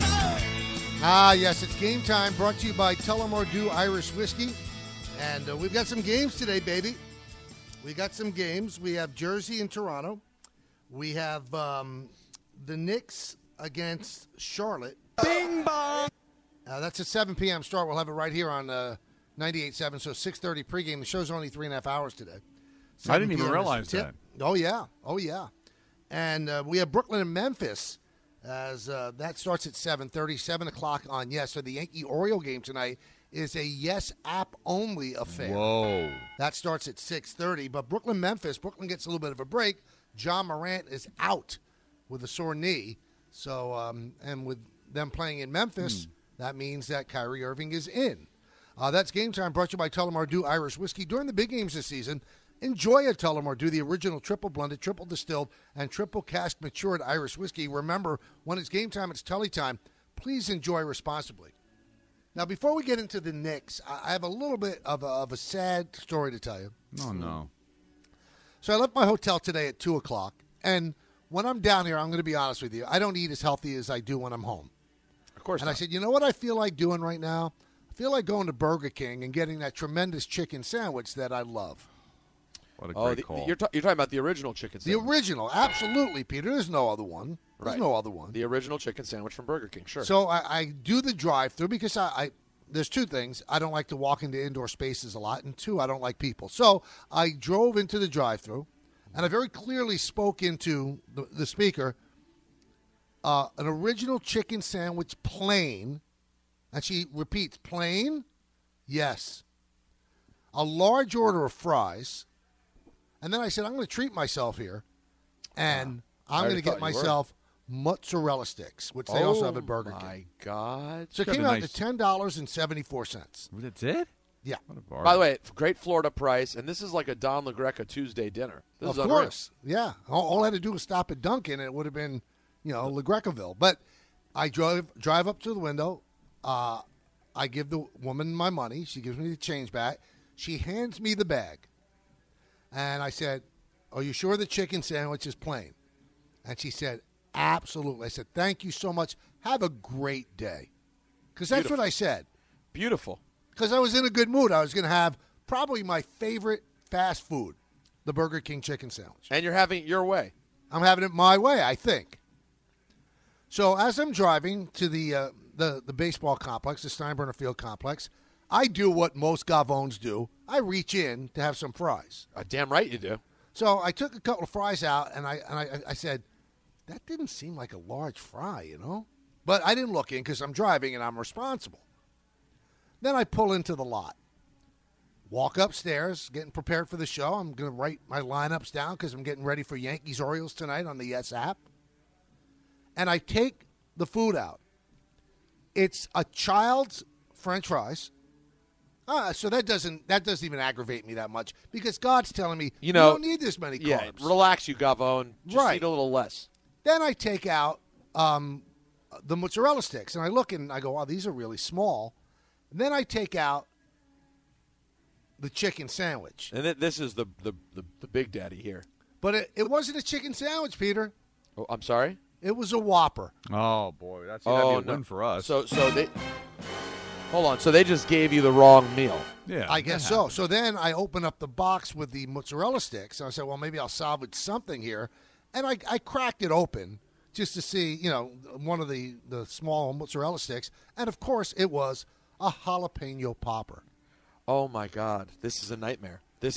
Yes, it's game time, brought to you by Tullamore Dew Irish Whiskey. And we've got some games today, baby. We got some games. We have Jersey and Toronto. We have the Knicks against Charlotte. Bing bong! That's a 7 p.m. start. We'll have it right here on 98.7, so 6:30 pregame. The show's only 3.5 hours today. I didn't even realize that. Oh, yeah. And we have Brooklyn and Memphis as that starts at 7:30, 7 o'clock on Yes. So the Yankee-Oriole game tonight is a Yes app-only affair. Whoa. That starts at 6:30. But Brooklyn-Memphis, Brooklyn gets a little bit of a break. John Morant is out with a sore knee. So, and with them playing in Memphis, that means that Kyrie Irving is in. That's Game Time, brought to you by Tullamore Dew Irish Whiskey. During the big games this season, enjoy a Tullamore Dew, the original triple blended, triple distilled, and triple cask matured Irish whiskey. Remember, when it's game time, it's Tully time. Please enjoy responsibly. Now, before we get into the Knicks, I have a little bit of a sad story to tell you. Oh, no. So I left my hotel today at 2 o'clock, and when I'm down here, I'm going to be honest with you, I don't eat as healthy as I do when I'm home. Of course And not. I said, you know what I feel like doing right now? I feel like going to Burger King and getting that tremendous chicken sandwich that I love. What a great call. You're talking about the original chicken sandwich. The original, absolutely, Peter. There's no other one. There's no other one. The original chicken sandwich from Burger King, sure. So I do the drive-through because I there's two things. I don't like to walk into indoor spaces a lot, and 2, I don't like people. So I drove into the drive-through, and I very clearly spoke into the speaker, an original chicken sandwich plain, and she repeats, plain? Yes. A large order of fries, and then I said, I'm going to treat myself here, and I'm going to get myself mozzarella sticks, which they also have at Burger King. Oh, my God. So it came out to $10.74. That's it? Yeah. By the way, great Florida price, and this is like a Don LaGreca Tuesday dinner. This Of is unreal. course. Yeah. All I had to do was stop at Dunkin', and it would have been, LaGrecaville. But I drive up to the window. I give the woman my money. She gives me the change back. She hands me the bag. And I said, are you sure the chicken sandwich is plain? And she said, absolutely. I said, thank you so much. Have a great day. Because that's what I said. Beautiful. Because I was in a good mood. I was going to have probably my favorite fast food, the Burger King chicken sandwich. And you're having it your way. I'm having it my way, I think. So as I'm driving to the baseball complex, the Steinbrenner Field complex, I do what most Gavones do. I reach in to have some fries. Damn right you do. So I took a couple of fries out, and I said, that didn't seem like a large fry, you know? But I didn't look in because I'm driving and I'm responsible. Then I pull into the lot. Walk upstairs, getting prepared for the show. I'm going to write my lineups down because I'm getting ready for Yankees-Orioles tonight on the Yes app. And I take the food out. It's a child's French fries. So that doesn't even aggravate me that much because God's telling me you don't need this many carbs. Yeah, relax, you Gavone. Just eat a little less. Then I take out the mozzarella sticks, and I look and I go, wow, these are really small. And then I take out the chicken sandwich. And this is the big daddy here. But it wasn't a chicken sandwich, Peter. Oh, I'm sorry? It was a Whopper. Oh, boy. That'd be a win for us. So they – hold on. So they just gave you the wrong meal. Yeah. I guess so. So then I open up the box with the mozzarella sticks, and I said, well, maybe I'll salvage something here. And I cracked it open just to see, one of the small mozzarella sticks. And, of course, it was a jalapeno popper. Oh, my God. This is a nightmare. This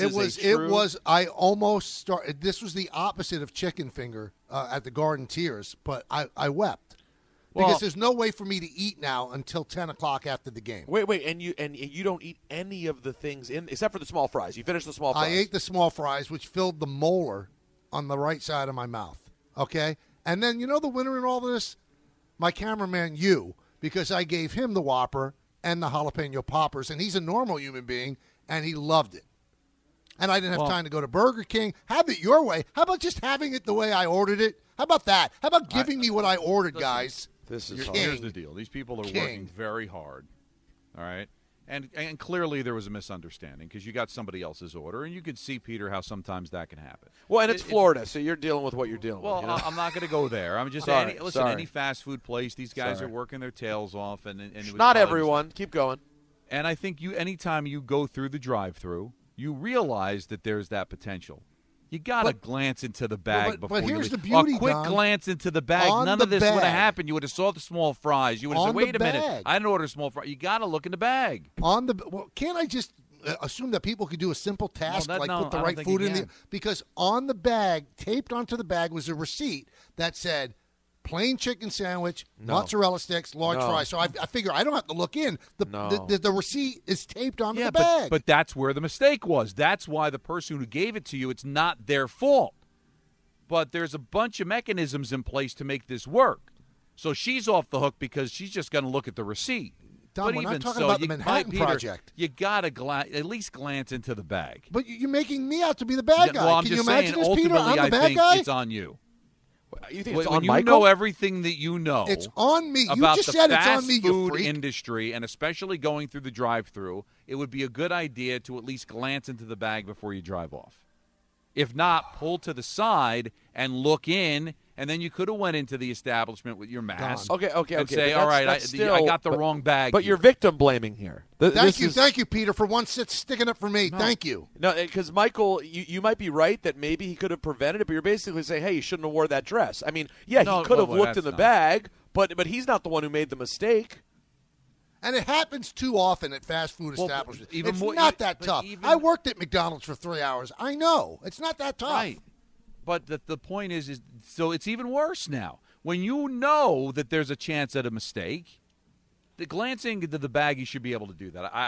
I almost started. This was the opposite of chicken finger at the Garden Tears, but I wept. Because there's no way for me to eat now until 10 o'clock after the game. Wait, and you don't eat any of the things except for the small fries. You finished the small fries. I ate the small fries, which filled the molar on the right side of my mouth. Okay? And then, the winner in all this? My cameraman, because I gave him the Whopper and the jalapeno poppers, and he's a normal human being, and he loved it. And I didn't have time to go to Burger King. Have it your way. How about just having it the way I ordered it? How about that? How about giving me what I ordered, guys? This is Here's the deal. These people are working very hard, all right? And clearly there was a misunderstanding because you got somebody else's order, and you could see, Peter, how sometimes that can happen. Well, and it's Florida, so you're dealing with what you're dealing with. Well, I'm not going to go there. I'm just saying, any fast food place, these guys are working their tails off. And it was not everyone. Keep going. And I think anytime you go through the drive-thru, you realize that there's that potential. You got to glance into the bag before you leave. The beauty, a quick Don, glance into the bag. None of this would have happened. You would have saw the small fries. You would have said, wait a minute, I didn't order small fries. You got to look in the bag. Can't I just assume that people could do a simple task put the right food in there? Because on the bag, taped onto the bag, was a receipt that said, plain chicken sandwich, mozzarella sticks, large fries. So I figure I don't have to look in. The receipt is taped onto the bag. But that's where the mistake was. That's why the person who gave it to you, it's not their fault. But there's a bunch of mechanisms in place to make this work. So she's off the hook because she's just going to look at the receipt. Don, we're not talking about the Manhattan Project. You got to at least glance into the bag. But you're making me out to be the bad guy. Well, I'm Can just you imagine saying, this, Peter? ultimately, I'm the bad I think guy? it's on you. You think it's when on you Michael? know everything that you know, it's on me. About you just the said fast it's on me, you food freak. industry, and especially going through the drive-thru, it would be a good idea to at least glance into the bag before you drive off. If not, pull to the side and look in, and then you could have went into the establishment with your mask. Okay. And say, all right, I got the wrong bag. But you're victim blaming here. Thank you, Peter, for once sticking up for me. No. Thank you. No, because Michael, you might be right that maybe he could have prevented it, but you're basically saying, hey, you shouldn't have wore that dress. I mean, he could have looked in the bag, but he's not the one who made the mistake. And it happens too often at fast food establishments. It's not that tough. I worked at McDonald's for 3 hours. I know. It's not that tough. Right. But the point is so it's even worse now. When you know that there's a chance at a mistake, the glancing into the bag, you should be able to do that.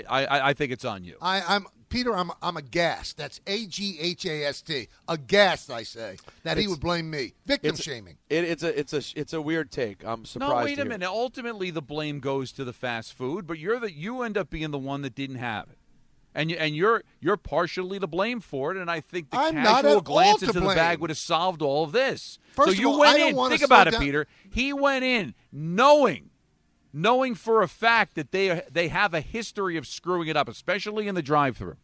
I think it's on you. Peter, I'm aghast. That's aghast. Aghast, I say, that he would blame me. Victim shaming. It's a weird take. I'm surprised. No, wait a minute. Ultimately, the blame goes to the fast food, but you end up being the one that didn't have it. And you're partially to blame for it, and I think the casual glance into the bag would have solved all of this. First so you of all, went I don't in. want to Think about slow it, Peter. He went in knowing for a fact that they have a history of screwing it up, especially in the drive-thru.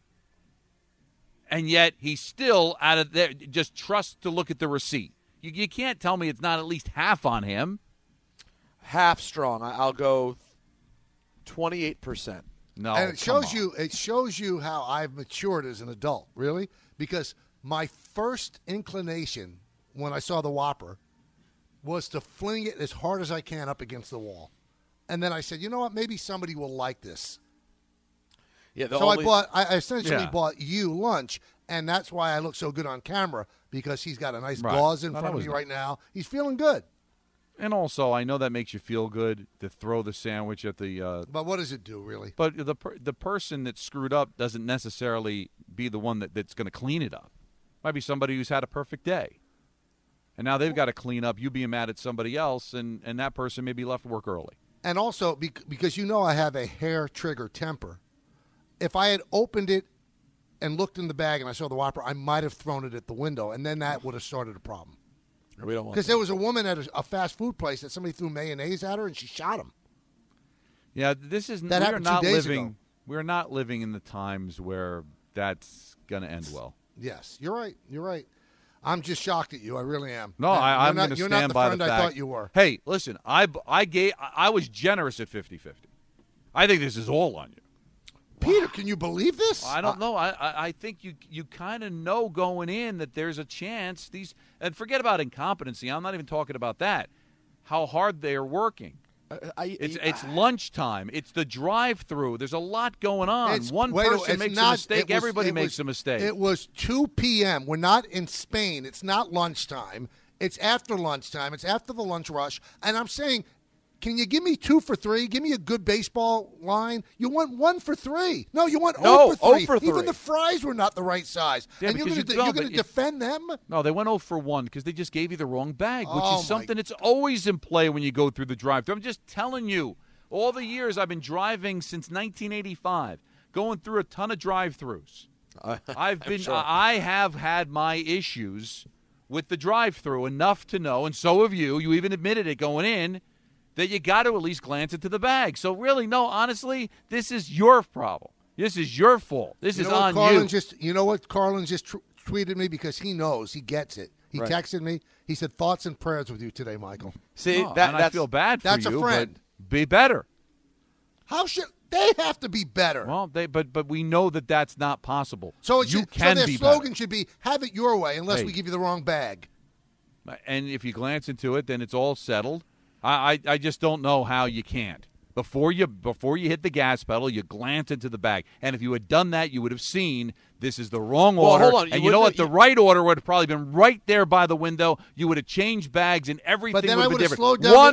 And yet he still out of there just trusts to look at the receipt. You can't tell me it's not at least half on him. Half strong. I'll go 28%. No, and it shows you how I've matured as an adult, really, because my first inclination when I saw the Whopper was to fling it as hard as I can up against the wall. And then I said, you know what? Maybe somebody will like this. Yeah. I essentially bought you lunch, and that's why I look so good on camera, because he's got a nice gauze in front of me right now. He's feeling good. And also, I know that makes you feel good to throw the sandwich at the. But what does it do, really? But the person that screwed up doesn't necessarily be the one that's going to clean it up. Might be somebody who's had a perfect day, and now they've got to clean up. You being mad at somebody else, and that person may be left work early. And also, because you know I have a hair trigger temper, if I had opened it and looked in the bag and I saw the Whopper, I might have thrown it at the window, and then that would have started a problem. We don't want because there was a woman at a fast food place that somebody threw mayonnaise at her and she shot him. Yeah, this is that happened 2 days ago. We're not living in the times where that's going to end well. Yes, you're right. You're right. I'm just shocked at you. I really am. No, I'm going to stand by the fact. You're not the friend I thought you were. Hey, listen, I was generous at 50-50. I think this is all on you. Peter, can you believe this? I don't know. I think you kind of know going in that there's a chance and forget about incompetency. I'm not even talking about that. How hard they are working. It's lunchtime. It's the drive-through. There's a lot going on. One person makes a mistake. Everybody makes a mistake. It was 2 p.m. We're not in Spain. It's not lunchtime. It's after lunchtime. It's after the lunch rush. And I'm saying, can you give me 2 for 3? Give me a good baseball line. You want 1 for 3. No, you want 0 for 3. 0 for 3. Even the fries were not the right size. Yeah, and you're going to defend them? No, they went 0 for 1 because they just gave you the wrong bag, which is something that's always in play when you go through the drive-thru. I'm just telling you, all the years I've been driving since 1985, going through a ton of drive-thrus. I have had my issues with the drive-thru enough to know, and so have you. You even admitted it going in, that you got to at least glance into the bag. So really, no, honestly, this is your problem. This is your fault. This is on you. You know what Carlin just tweeted me, because he knows, he gets it. He texted me. He said, "Thoughts and prayers with you today, Michael." See, I feel bad for you. That's a friend. But be better. How should they have to be better? Well, but we know that that's not possible. So their slogan should be, "Have it your way," unless we give you the wrong bag. And if you glance into it, then it's all settled. I just don't know how you can't. Before you hit the gas pedal, you glance into the bag. And if you had done that, you would have seen this is the wrong order. Hold on. And you know what? The right order would have probably been right there by the window. You would have changed bags and everything would have been different.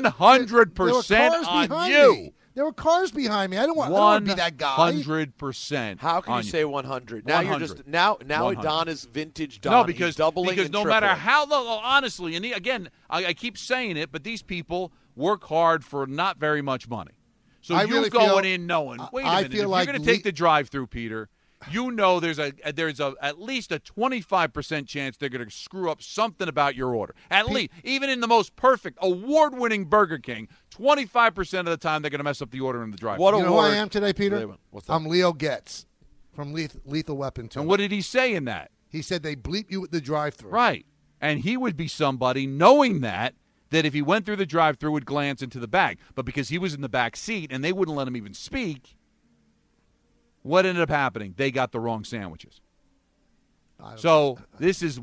100% on you. There were cars behind me. I don't want to be that guy. 100%. How can you say 100? Now 100. You're just now Don is vintage Don. No, because doubling because and no tripling. matter how honestly, and again, I keep saying it, but these people work hard for not very much money. So you're going in knowing. Wait a minute. If you're going to take the drive-through, Peter, you know there's at least a 25% chance they're going to screw up something about your order. At least, even in the most perfect, award-winning Burger King, 25% of the time they're going to mess up the order in the drive-through. You know who I am today, Peter? I'm Leo Getz from Lethal Weapon 2. And what did he say in that? He said they bleep you at the drive-through. Right. And he would be somebody, knowing that if he went through the drive-through would glance into the bag. But because he was in the back seat and they wouldn't let him even speak, what ended up happening? They got the wrong sandwiches. So this is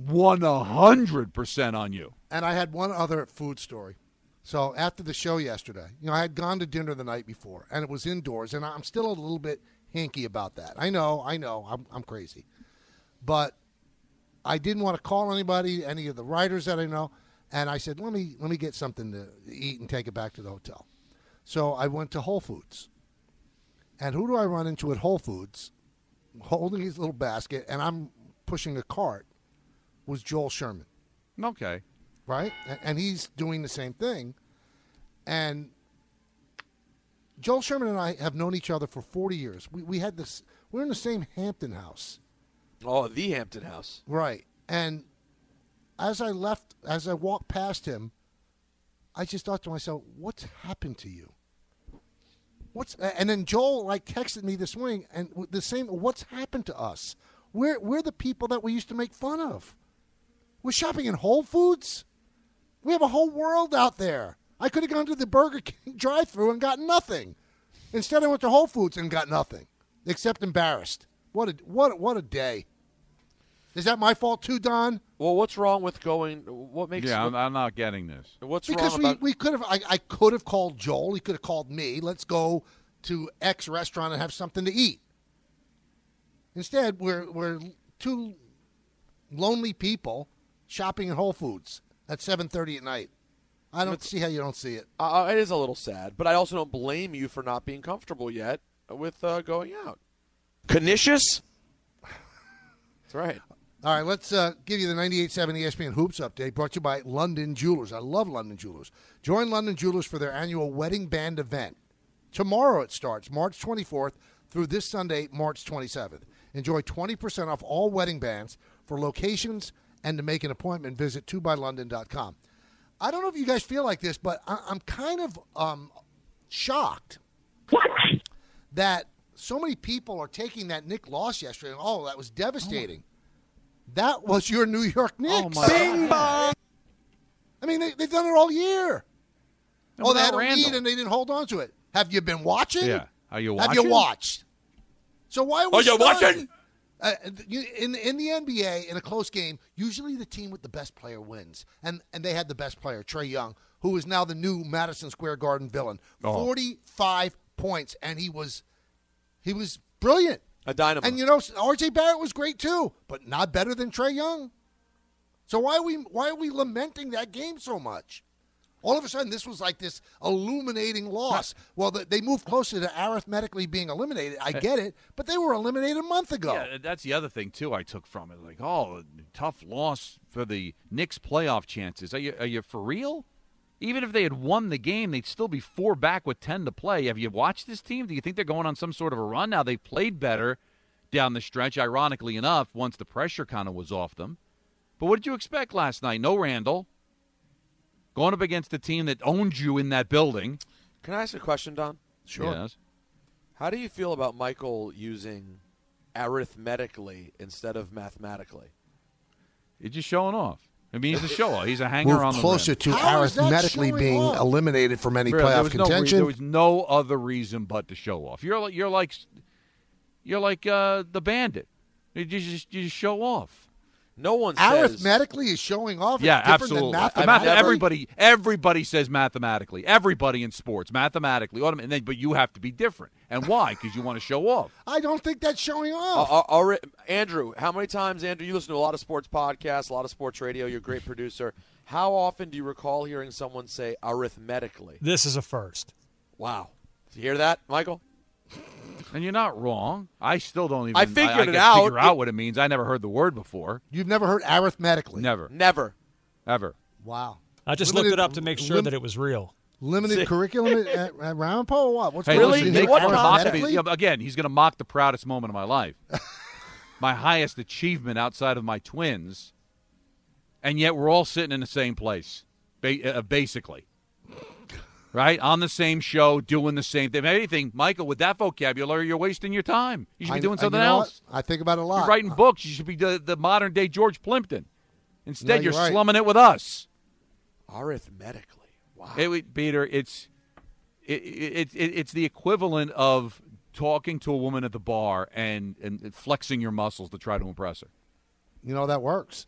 100% on you. And I had one other food story. So after the show yesterday, I had gone to dinner the night before, and it was indoors, and I'm still a little bit hinky about that. I know, I'm crazy. But I didn't want to call anybody, any of the writers that I know, and I said, let me get something to eat and take it back to the hotel. So I went to Whole Foods. And who do I run into at Whole Foods holding his little basket, and I'm pushing a cart, was Joel Sherman. Okay. Right? And he's doing the same thing. And Joel Sherman and I have known each other for 40 years. We're in the same Hampton house. Oh, the Hampton house. Right. And as I walked past him, I just thought to myself, what's happened to you? And then Joel texted me this morning and the same, what's happened to us? We're the people that we used to make fun of. We're shopping in Whole Foods. We have a whole world out there. I could have gone to the Burger King drive-thru and got nothing. Instead, I went to Whole Foods and got nothing, except embarrassed. What a day. Is that my fault too, Don? Well, what's wrong with going? What makes? Yeah, I'm not getting this. What's Because wrong about? we could have. I could have called Joel. He could have called me. Let's go to X restaurant and have something to eat. Instead, we're two lonely people shopping at Whole Foods at 7:30 at night. I don't see how you don't see it. It is a little sad, but I also don't blame you for not being comfortable yet with going out. Canisius? That's right. All right, let's give you the 98.7 ESPN Hoops update brought to you by London Jewelers. I love London Jewelers. Join London Jewelers for their annual Wedding Band event. Tomorrow it starts, March 24th through this Sunday, March 27th. Enjoy 20% off all wedding bands. For locations and to make an appointment, visit 2bylondon.com. I don't know if you guys feel like this, but I'm kind of shocked that so many people are taking that Knick loss yesterday. And, oh, that was devastating. That was your New York Knicks. Oh, my Bing bong. I mean, they've done it all year. No, they had a Randall. lead and they didn't hold on to it. Have you been watching? Yeah. Are you watching? Have you watched? So why are we you watching? In the NBA, in a close game, usually the team with the best player wins. And they had the best player, Trae Young, who is now the new Madison Square Garden villain. 45 points, and he was brilliant. A dynamo. And, R.J. Barrett was great too, but not better than Trae Young. So why are we lamenting that game so much? All of a sudden, this was like this illuminating loss. Well, they moved closer to arithmetically being eliminated. I get it, but they were eliminated a month ago. Yeah, that's the other thing, too, I took from it. Like, tough loss for the Knicks' playoff chances. Are you for real? Even if they had won the game, they'd still be 4 back with 10 to play. Have you watched this team? Do you think they're going on some sort of a run? Now, they played better down the stretch, ironically enough, once the pressure kind of was off them. But what did you expect last night? No Randall. Going up against a team that owned you in that building. Can I ask a question, Don? Sure. Yes. How do you feel about Michael using arithmetically instead of mathematically? He's just showing off. I mean, he's a show-off. He's a hanger Move on the closer rim. to How is that arithmetically showing being off? eliminated from any Really, playoff contention. there was no other reason but to show off. You're like the Bandit. You just show off. No one says Arithmetically is showing off. Yeah, It's different absolutely. Than mathematically. Everybody says mathematically. Everybody in sports, mathematically. But you have to be different. And why? Because you want to show off. I don't think that's showing off. Andrew, how many times, Andrew, you listen to a lot of sports podcasts, a lot of sports radio, you're a great producer. How often do you recall hearing someone say arithmetically? This is a first. Wow. Did you hear that, Michael? And you're not wrong. I still don't even. I figured it out. out. Figure out what it means. I never heard the word before. You've never heard arithmetically? Never. Ever. Wow. I just looked it up to make sure that it was real. Limited curriculum at Ramapo or what? What's Hey, really? listen, What arithmetically? again, he's going to mock the proudest moment of my life. My highest achievement outside of my twins. And yet we're all sitting in the same place, basically. Right? On the same show, doing the same thing. If anything, Michael, with that vocabulary, you're wasting your time. You should be doing something else. I think about it a lot. You're writing books. You should be the modern-day George Plimpton. Instead, you're you're right. slumming it with us. Arithmetically. Wow. Peter, it's the equivalent of talking to a woman at the bar and flexing your muscles to try to impress her. That works.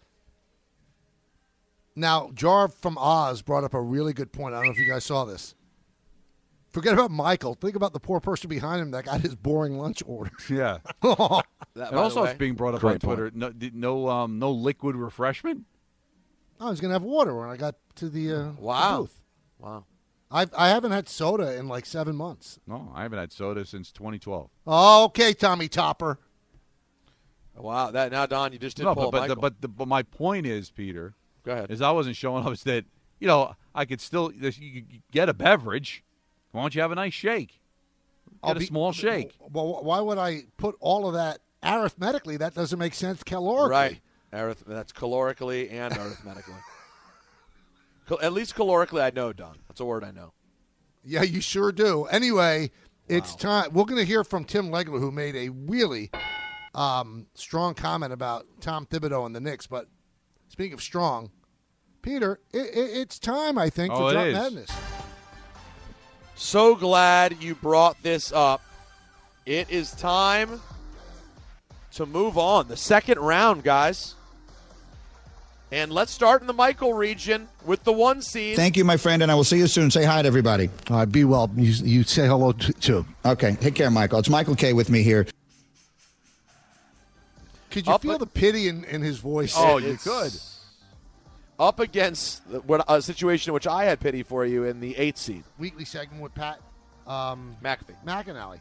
Now, Jar from Oz brought up a really good point. I don't know if you guys saw this. Forget about Michael. Think about the poor person behind him that got his boring lunch order. Yeah. That, And also, by the it's way, being brought up on Twitter. No liquid refreshment. I was going to have water when I got to the Wow. booth. Wow. I haven't had soda in like 7 months. No, I haven't had soda since 2012. Okay, Tommy Topper. Wow. Now, Don, you just did pull Michael. But my point is, Peter. Go ahead. Is I wasn't showing up. Is that I could still you could get a beverage. Why don't you have a nice shake? Get a small shake. Well, why would I put all of that arithmetically? That doesn't make sense calorically. Right. That's calorically and arithmetically. At least calorically, I know, Don. That's a word I know. Yeah, you sure do. Anyway, it's time. We're going to hear from Tim Legler, who made a really strong comment about Tom Thibodeau and the Knicks. But speaking of strong, Peter, it's time, I think, for Drop Madness. So glad you brought this up. It is time to move on. The second round, guys. And let's start in the Michael region with the 1 seed. Thank you, my friend, and I will see you soon. Say hi to everybody. All right, be well. You say hello too. Okay, take care, Michael. It's Michael K. with me here. Could you feel the pity in his voice? Oh, you could. Up against a situation in which I had pity for you in the 8th seed. Weekly segment with Pat McAnally.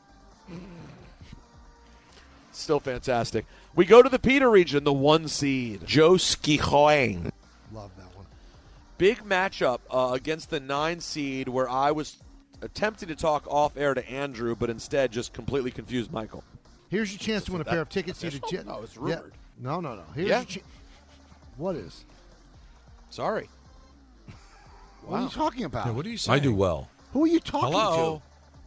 Still fantastic. We go to the Peter region, the 1 seed. Joe Skihoeng. Love that one. Big matchup against the 9 seed where I was attempting to talk off air to Andrew, but instead just completely confused Michael. Here's your chance to win a pair of tickets to the Jet. No, it's rumored. Yeah. No. Here's your what is? Sorry. What are you talking about? Yeah, what are you saying? I do well. Who are you talking Hello?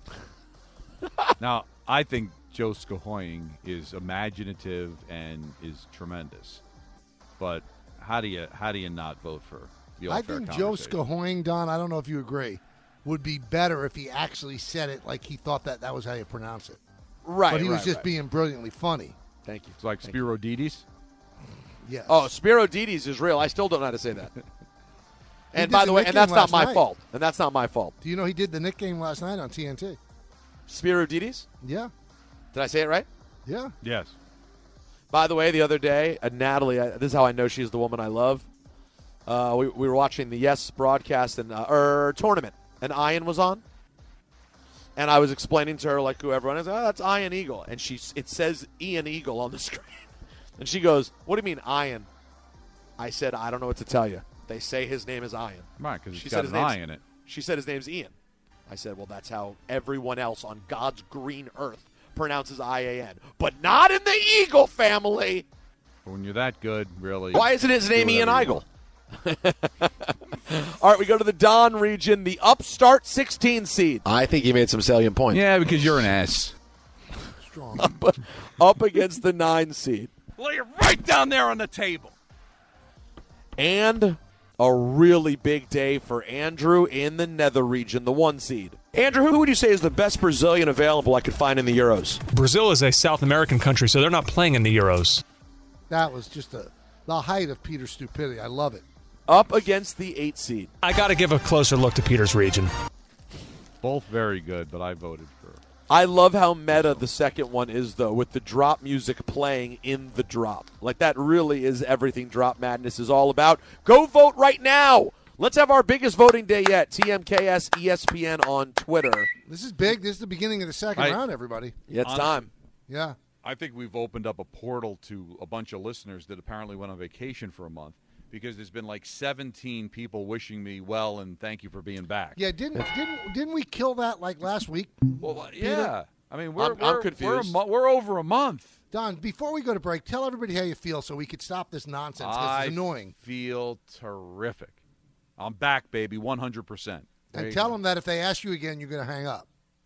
to? Now, I think Joe Skihoeng is imaginative and is tremendous. But how do you not vote for the I All-Fair think Joe Conversation? Skihoeng, Don, I don't know if you agree, would be better if he actually said it like he thought that was how you pronounce it. Right. But he was just being brilliantly funny. Thank you. It's like Spiro Dides? Yes. Oh, Spiro Dides is real. I still don't know how to say that. And did by the the way, Knick and that's game not last my night. fault. And that's not my fault. Do you know he did the Knick game last night on TNT? Spiro Dides? Yeah. Did I say it right? Yeah. Yes. By the way, the other day, Natalie, this is how I know she's the woman I love. We were watching the Yes broadcast and tournament, and Ian was on. And I was explaining to her, like, who everyone is. Oh, that's Ian Eagle. And it says Ian Eagle on the screen. And she goes, what do you mean, Ian? I said, I don't know what to tell you. They say his name is Ian. Right, because She it's said got his an name's- eye in it. She said his name's Ian. I said, well, that's how everyone else on God's green earth pronounces IAN. But not in the Eagle family. When you're that good, really. Why isn't his do name Ian whatever you Eagle? want. All right, we go to the Don region, the upstart 16 seed. I think he made some salient points. Yeah, because you're an ass. Strong. Up against the 9 seed. Lay it right down there on the table. And a really big day for Andrew in the Nether region, the 1 seed. Andrew, who would you say is the best Brazilian available I could find in the Euros? Brazil is a South American country, so they're not playing in the Euros. That was just the height of Peter's stupidity. I love it. Up against the 8 seed. I got to give a closer look to Peter's region. Both very good, but I voted for. I love how meta the second one is, though, with the drop music playing in the drop. Like, that really is everything Drop Madness is all about. Go vote right now. Let's have our biggest voting day yet. TMKS ESPN on Twitter. This is big. This is the beginning of the second round, everybody. Yeah, it's time. Yeah. I think we've opened up a portal to a bunch of listeners that apparently went on vacation for a month because there's been like 17 people wishing me well and thank you for being back. Yeah, didn't we kill that like last week? Well, yeah. I mean, we're confused. We're over a month. Don, before we go to break, tell everybody how you feel so we could stop this nonsense because it's annoying. I feel terrific. I'm back, baby, 100%. And tell them that if they ask you again, you're going to hang up.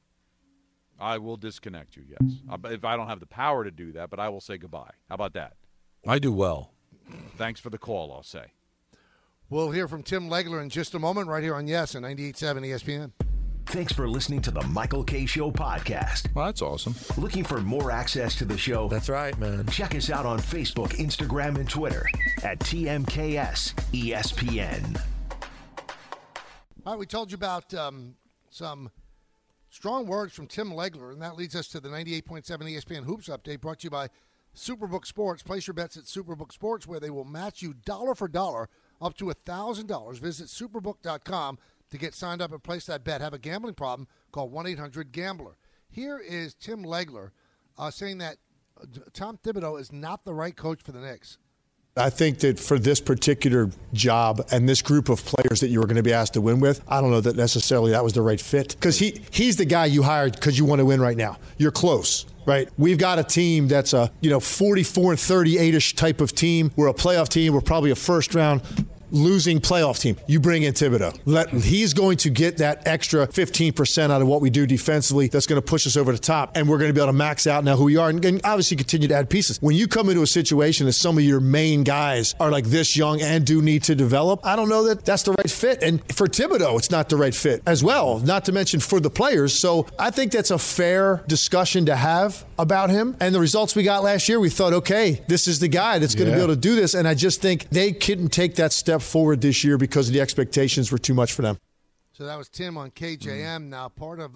I will disconnect you, yes. If I don't have the power to do that, but I will say goodbye. How about that? I do well. Thanks for the call, I'll say. We'll hear from Tim Legler in just a moment right here on Yes and 98.7 ESPN. Thanks for listening to the Michael K. Show podcast. Well, that's awesome. Looking for more access to the show? That's right, man. Check us out on Facebook, Instagram, and Twitter at TMKS ESPN. All right, we told you about some strong words from Tim Legler, and that leads us to the 98.7 ESPN Hoops Update brought to you by Superbook Sports. Place your bets at Superbook Sports where they will match you dollar for dollar up to $1,000. Visit superbook.com to get signed up and place that bet. Have a gambling problem? Call 1-800-GAMBLER. Here is Tim Legler saying that Tom Thibodeau is not the right coach for the Knicks. I think that for this particular job and this group of players that you were going to be asked to win with, I don't know that necessarily that was the right fit. Because he's the guy you hired because you want to win right now. You're close, right? We've got a team that's a 44 and 38-ish type of team. We're a playoff team. We're probably a first round losing playoff team. You bring in Thibodeau. He's going to get that extra 15% out of what we do defensively that's going to push us over the top, and we're going to be able to max out now who we are and obviously continue to add pieces. When you come into a situation that some of your main guys are like this young and do need to develop, I don't know that that's the right fit. And for Thibodeau, it's not the right fit as well, not to mention for the players. So I think that's a fair discussion to have about him. And the results we got last year, we thought, okay, this is the guy that's going to be able to do this. And I just think they couldn't take that step forward this year because the expectations were too much for them. So that was Tim on KJM. Now, part of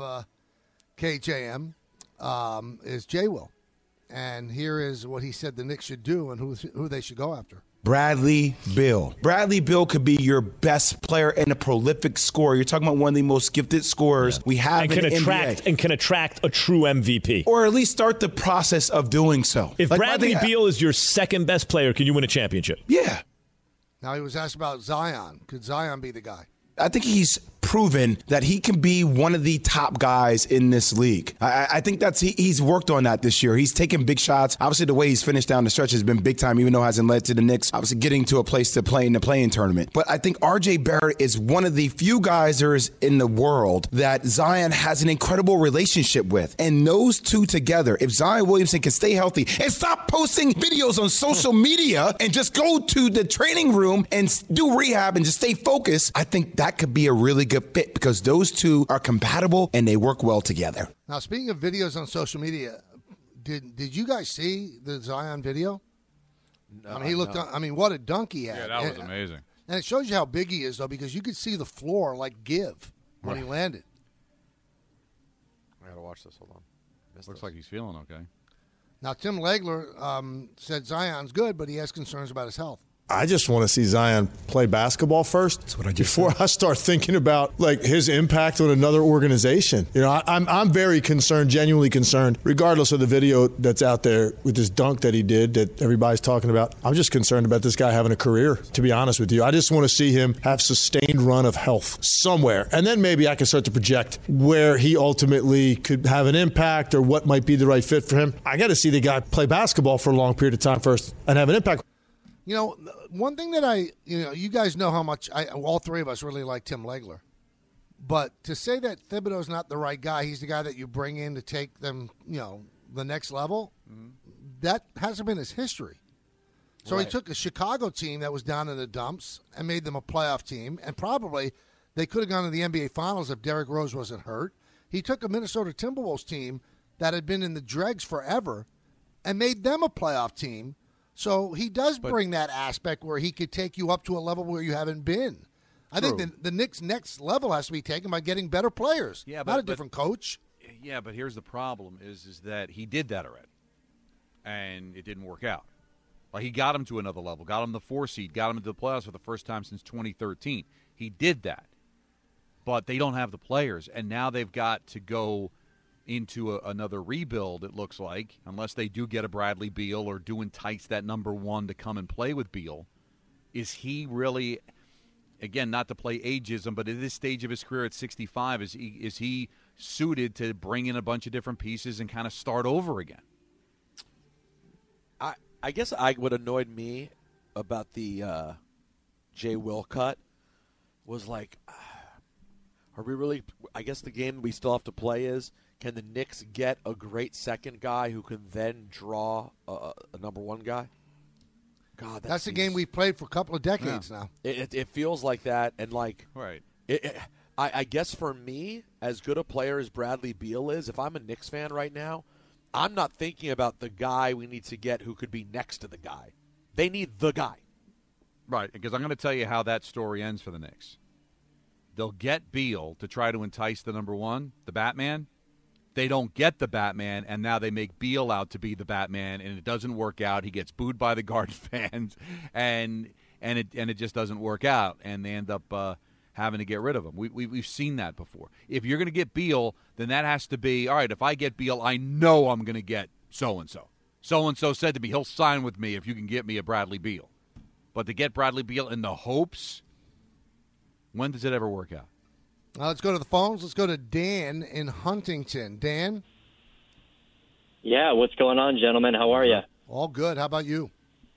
KJM is J. Will. And here is what he said the Knicks should do and who they should go after. Bradley Beal. Bradley Beal could be your best player and a prolific scorer. You're talking about one of the most gifted scorers we have in the NBA. And can attract a true MVP. Or at least start the process of doing so. If Bradley Beal is your second best player, can you win a championship? Yeah. Now, he was asked about Zion. Could Zion be the guy? I think he's proven that he can be one of the top guys in this league. I think he's worked on that this year. He's taken big shots. Obviously, the way he's finished down the stretch has been big time, even though it hasn't led to the Knicks obviously getting to a place to play in the play-in tournament. But I think R.J. Barrett is one of the few guys there is in the world that Zion has an incredible relationship with. And those two together, if Zion Williamson can stay healthy and stop posting videos on social media and just go to the training room and do rehab and just stay focused, I think that could be a really good fit because those two are compatible and they work well together. Now, speaking of videos on social media, did you guys see the Zion video? No, I mean, he looked. No. I mean, what a dunk he had! Yeah, that was amazing. And it shows you how big he is, though, because you could see the floor like give when he landed. I gotta watch this. Hold on. Looks like he's feeling okay. Now, Tim Legler said Zion's good, but he has concerns about his health. I just want to see Zion play basketball first before I start thinking about like his impact on another organization. You know, I'm very concerned, genuinely concerned, regardless of the video that's out there with this dunk that he did that everybody's talking about. I'm just concerned about this guy having a career, to be honest with you. I just want to see him have sustained run of health somewhere. And then maybe I can start to project where he ultimately could have an impact or what might be the right fit for him. I got to see the guy play basketball for a long period of time first and have an impact. You know, one thing that you guys know how much all three of us really like Tim Legler. But to say that Thibodeau's not the right guy, he's the guy that you bring in to take them, the next level, that hasn't been his history. So He took a Chicago team that was down in the dumps and made them a playoff team, and probably they could have gone to the NBA Finals if Derrick Rose wasn't hurt. He took a Minnesota Timberwolves team that had been in the dregs forever and made them a playoff team. So he does bring that aspect where he could take you up to a level where you haven't been. I think the Knicks' next level has to be taken by getting better players, not a different coach. Yeah, but here's the problem is that he did that already, and it didn't work out. Like, he got him to another level, got him the 4 seed, got him into the playoffs for the first time since 2013. He did that, but they don't have the players, and now they've got to go into another rebuild, it looks like, unless they do get a Bradley Beal or do entice that number one to come and play with Beal. Is he really, again, not to play ageism, but at this stage of his career at 65, is he suited to bring in a bunch of different pieces and kind of start over again? I guess what annoyed me about the J. Will cut was like, are we really – I guess the game we still have to play is – can the Knicks get a great second guy who can then draw a number one guy? God, that's a game we've played for a couple of decades now. It feels like that, and like right. I guess for me, as good a player as Bradley Beal is, if I'm a Knicks fan right now, I'm not thinking about the guy we need to get who could be next to the guy. They need the guy. Right, because I'm going to tell you how that story ends for the Knicks. They'll get Beal to try to entice the number one, the Batman. They don't get the Batman, and now they make Beal out to be the Batman, and it doesn't work out. He gets booed by the Garden fans, and it just doesn't work out, and they end up having to get rid of him. We've seen that before. If you're going to get Beal, then that has to be, all right, if I get Beal, I know I'm going to get so-and-so. So-and-so said to me, he'll sign with me if you can get me a Bradley Beal. But to get Bradley Beal in the hopes, when does it ever work out? Let's go to the phones. Let's go to Dan in Huntington. Dan? Yeah, what's going on, gentlemen? How are you? All good. How about you?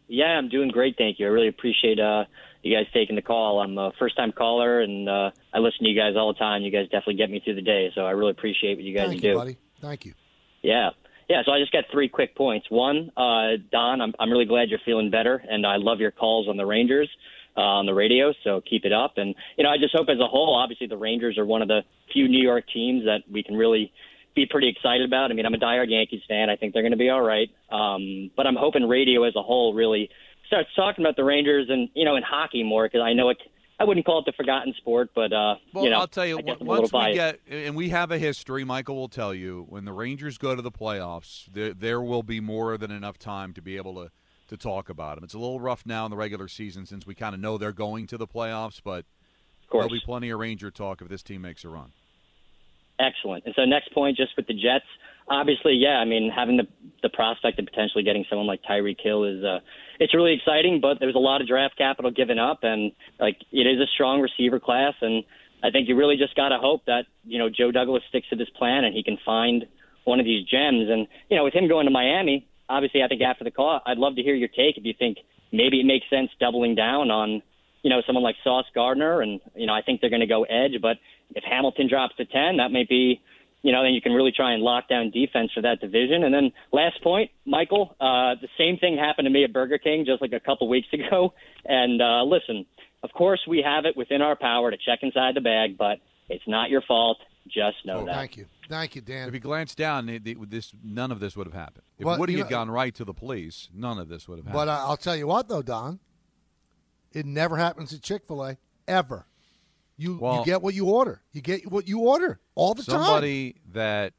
Yeah, I'm doing great, thank you. I really appreciate you guys taking the call. I'm a first-time caller, and I listen to you guys all the time. You guys definitely get me through the day, so I really appreciate what you guys Thank do. you, buddy. Thank you. Yeah. So I just got 3 quick points. One, Don, I'm really glad you're feeling better, and I love your calls on the Rangers on the radio, so keep it up. And, I just hope as a whole, obviously the Rangers are one of the few New York teams that we can really be pretty excited about. I mean, I'm a diehard Yankees fan. I think they're going to be all right. But I'm hoping radio as a whole really starts talking about the Rangers and, in hockey more, because I know I wouldn't call it the forgotten sport, but, I'll tell you, once we biased. and we have a history, Michael will tell you, when the Rangers go to the playoffs, there will be more than enough time to be able to talk about them. It's a little rough now in the regular season since we kind of know they're going to the playoffs, but there'll be plenty of Ranger talk if this team makes a run. Excellent. And so next point, just with the Jets, obviously, having the prospect of potentially getting someone like Tyreek Hill is it's really exciting, but there's a lot of draft capital given up, and it is a strong receiver class, and I think you really just got to hope that, Joe Douglas sticks to this plan and he can find one of these gems. And, with him going to Miami, obviously I think after the call, I'd love to hear your take if you think maybe it makes sense doubling down on, someone like Sauce Gardner, and, I think they're going to go edge, but if Hamilton drops to 10, that might be, then you can really try and lock down defense for that division. And then last point, Michael, the same thing happened to me at Burger King just like a couple weeks ago. And listen, of course we have it within our power to check inside the bag, but it's not your fault. Just know that. Thank you. Thank you, Dan. If you glance down, none of this would have happened. If Woody had gone right to the police, none of this would have happened. But I'll tell you what, though, Don, it never happens at Chick-fil-A, ever. You get what you order. You get what you order all the time. Somebody that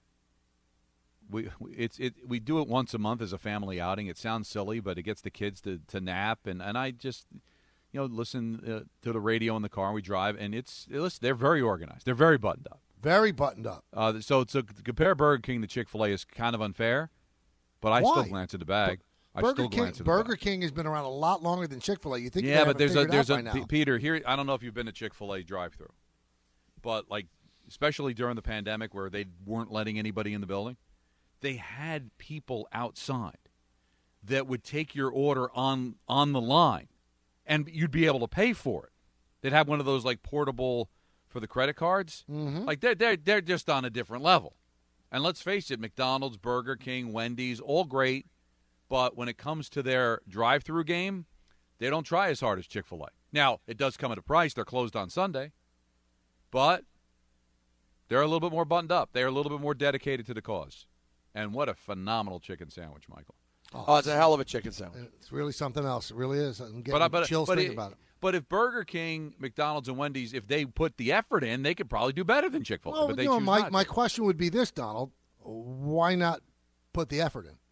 we do it once a month as a family outing. It sounds silly, but it gets the kids to nap, and I just listen to the radio in the car. We drive, and they're very organized. They're very buttoned up. Very buttoned up. So to compare Burger King to Chick-fil-A is kind of unfair, but I still glance at the bag. Burger King has been around a lot longer than Chick-fil-A. You think? Yeah, but there's a Peter here. I don't know if you've been to Chick-fil-A drive-through, but especially during the pandemic where they weren't letting anybody in the building, they had people outside that would take your order on the line, and you'd be able to pay for it. They'd have one of those portable for the credit cards. Mm-hmm. They're just on a different level. And let's face it, McDonald's, Burger King, Wendy's, all great. But when it comes to their drive-through game, they don't try as hard as Chick-fil-A. Now, it does come at a price. They're closed on Sunday. But they're a little bit more buttoned up. They're a little bit more dedicated to the cause. And what a phenomenal chicken sandwich, Michael. Oh, it's a hell of a chicken sandwich. It's really something else. It really is. I'm getting chills thinking about it. But if Burger King, McDonald's, and Wendy's, if they put the effort in, they could probably do better than Chick-fil-A. Well, but they choose not to. My question would be this, Donald. Why not put the effort in?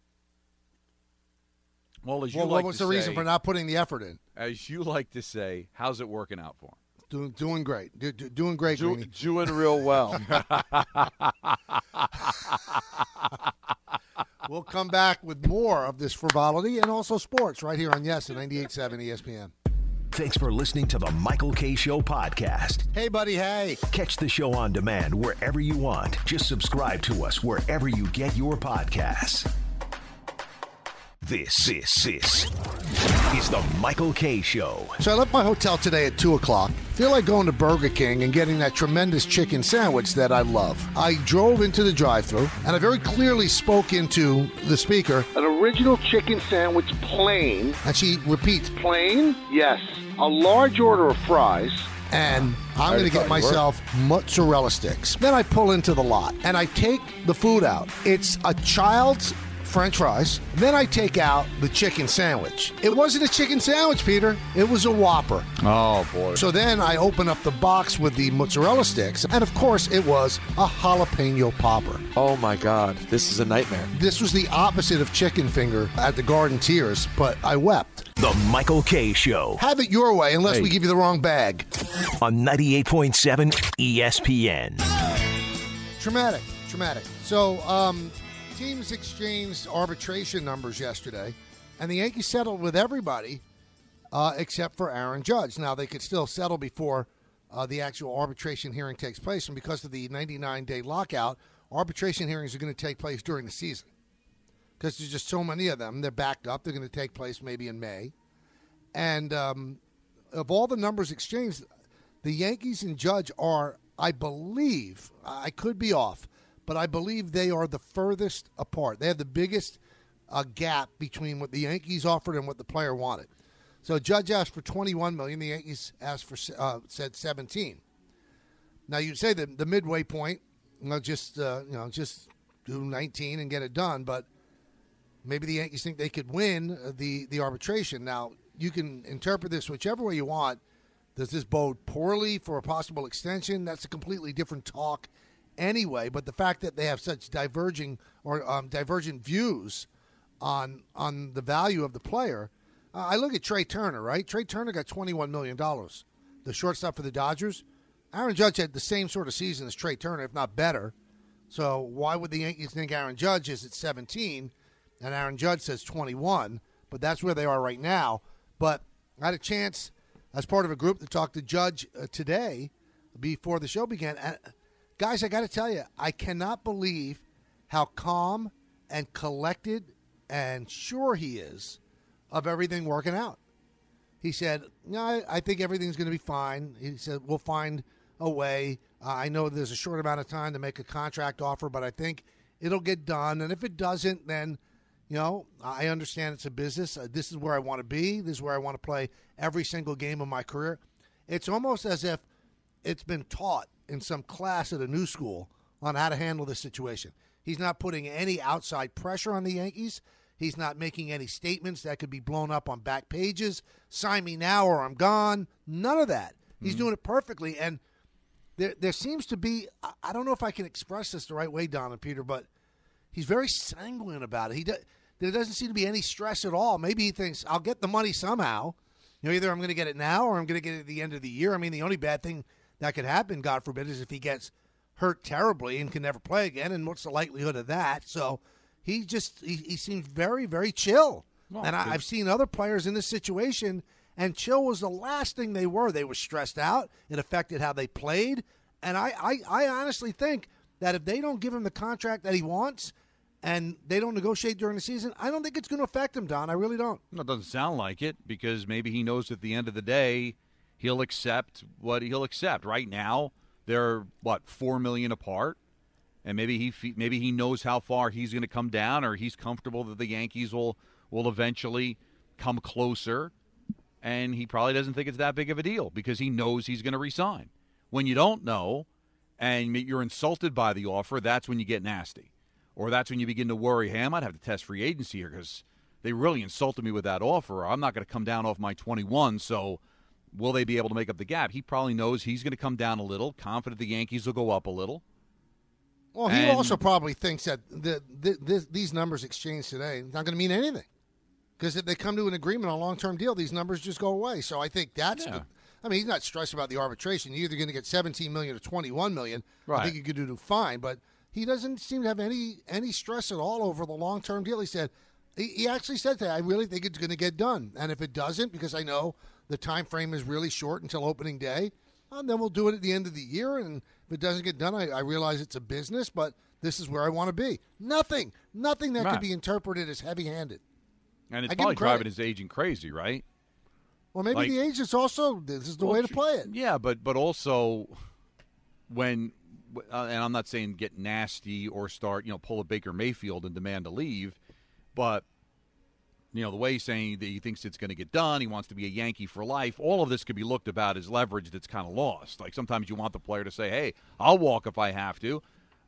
Well, what's the reason for not putting the effort in? As you like to say, how's it working out for him? Doing great. Doing great, Greeny. Doing real well. We'll come back with more of this frivolity and also sports right here on Yes at 98.7 ESPN. Thanks for listening to the Michael K. Show podcast. Hey, buddy, hey. Catch the show on demand wherever you want. Just subscribe to us wherever you get your podcasts. This is the Michael K. Show. So I left my hotel today at 2 o'clock. Feel like going to Burger King and getting that tremendous chicken sandwich that I love. I drove into the drive-thru, and I very clearly spoke into the speaker. An original chicken sandwich, plain. And she repeats, plain? Yes. A large order of fries. And I'm going to get myself mozzarella sticks. Then I pull into the lot, and I take the food out. It's a child's French fries. Then I take out the chicken sandwich. It wasn't a chicken sandwich, Peter. It was a Whopper. Oh, boy. So then I open up the box with the mozzarella sticks, and of course it was a jalapeno popper. Oh, my God. This is a nightmare. This was the opposite of chicken finger at the Garden Tears, but I wept. The Michael K. Show. Have it your way, unless we give you the wrong bag. On 98.7 ESPN. Traumatic. So, teams exchanged arbitration numbers yesterday, and the Yankees settled with everybody except for Aaron Judge. Now, they could still settle before the actual arbitration hearing takes place, and because of the 99-day lockout, arbitration hearings are going to take place during the season. because there's just so many of them. They're backed up. They're going to take place maybe in May. And of all the numbers exchanged, the Yankees and Judge are, I believe, I could be off, but I believe they are the furthest apart. They have the biggest gap between what the Yankees offered and what the player wanted. So Judge asked for $21 million. The Yankees asked for said $17 million. Now you say that the midway point, just do 19 and get it done. But maybe the Yankees think they could win the arbitration. Now you can interpret this whichever way you want. Does this bode poorly for a possible extension? That's a completely different talk, anyway. But the fact that they have such divergent views on the value of the player. I look at Trey Turner, right? Trey Turner got $21 million, the shortstop for the Dodgers. Aaron Judge had the same sort of season as Trey Turner, if not better. So why would the Yankees think Aaron Judge is at 17 and Aaron Judge says 21? But that's where they are right now. But I had a chance as part of a group to talk to Judge today before the show began. And guys, I got to tell you, I cannot believe how calm and collected and sure he is of everything working out. He said, no, I think everything's going to be fine. He said, we'll find a way. I know there's a short amount of time to make a contract offer, but I think it'll get done. And if it doesn't, then, I understand it's a business. This is where I want to be. This is where I want to play every single game of my career. It's almost as if it's been taught in some class at a new school on how to handle this situation. He's not putting any outside pressure on the Yankees. He's not making any statements that could be blown up on back pages. Sign me now or I'm gone. None of that. He's doing it perfectly. And there seems to be, I don't know if I can express this the right way, Don and Peter, but he's very sanguine about it. There doesn't seem to be any stress at all. Maybe he thinks, I'll get the money somehow. Either I'm going to get it now or I'm going to get it at the end of the year. I mean, the only bad thing that could happen, God forbid, is if he gets hurt terribly and can never play again. And what's the likelihood of that? So he seems very, very chill. Well, and I've seen other players in this situation, and chill was the last thing they were. They were stressed out. It affected how they played. And I honestly think that if they don't give him the contract that he wants and they don't negotiate during the season, I don't think it's going to affect him, Don. I really don't. No, it doesn't sound like it, because maybe he knows at the end of the day he'll accept what he'll accept. Right now, they're, $4 million apart? And maybe he knows how far he's going to come down, or he's comfortable that the Yankees will eventually come closer, and he probably doesn't think it's that big of a deal because he knows he's going to resign. When you don't know and you're insulted by the offer, that's when you get nasty. Or that's when you begin to worry, hey, I might have to test free agency here because they really insulted me with that offer. I'm not going to come down off my 21, so will they be able to make up the gap? He probably knows he's going to come down a little, confident the Yankees will go up a little. Well, he also probably thinks that these numbers exchanged today not going to mean anything, because if they come to an agreement on a long-term deal, these numbers just go away. So I think that's he's not stressed about the arbitration. You're either going to get $17 million or $21 million. Right. I think you could do fine, but he doesn't seem to have any stress at all over the long-term deal. He said he actually said that I really think it's going to get done, and if it doesn't, because I know the time frame is really short until opening day, then we'll do it at the end of the year, and if it doesn't get done, I realize it's a business, but this is where I want to be. Nothing that could be interpreted as heavy-handed. And it's probably driving his agent crazy, right? Well, maybe the agent's also, this is the way to play it. Yeah, but also when, and I'm not saying get nasty or start, pull a Baker Mayfield and demand to leave, but the way he's saying that he thinks it's going to get done, he wants to be a Yankee for life, all of this could be looked about as leverage that's kind of lost. Like sometimes you want the player to say, hey, I'll walk if I have to.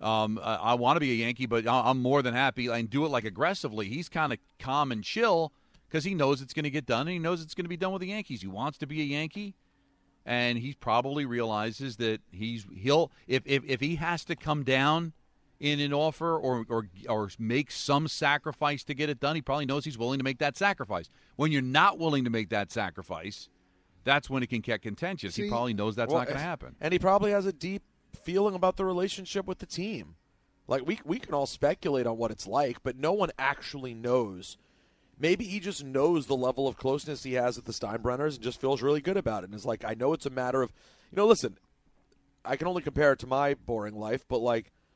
I want to be a Yankee, but I'm more than happy, and do it like aggressively. He's kind of calm and chill because he knows it's going to get done, and he knows it's going to be done with the Yankees. He wants to be a Yankee, and he probably realizes that he'll if he has to come down in an offer or make some sacrifice to get it done, he probably knows he's willing to make that sacrifice. When you're not willing to make that sacrifice, that's when it can get contentious. He probably knows that's not going to happen. And he probably has a deep feeling about the relationship with the team. Like, we can all speculate on what it's like, but no one actually knows. Maybe he just knows the level of closeness he has with the Steinbrenners and just feels really good about it. And it's like, I know it's a matter of, listen, I can only compare it to my boring life, but, like,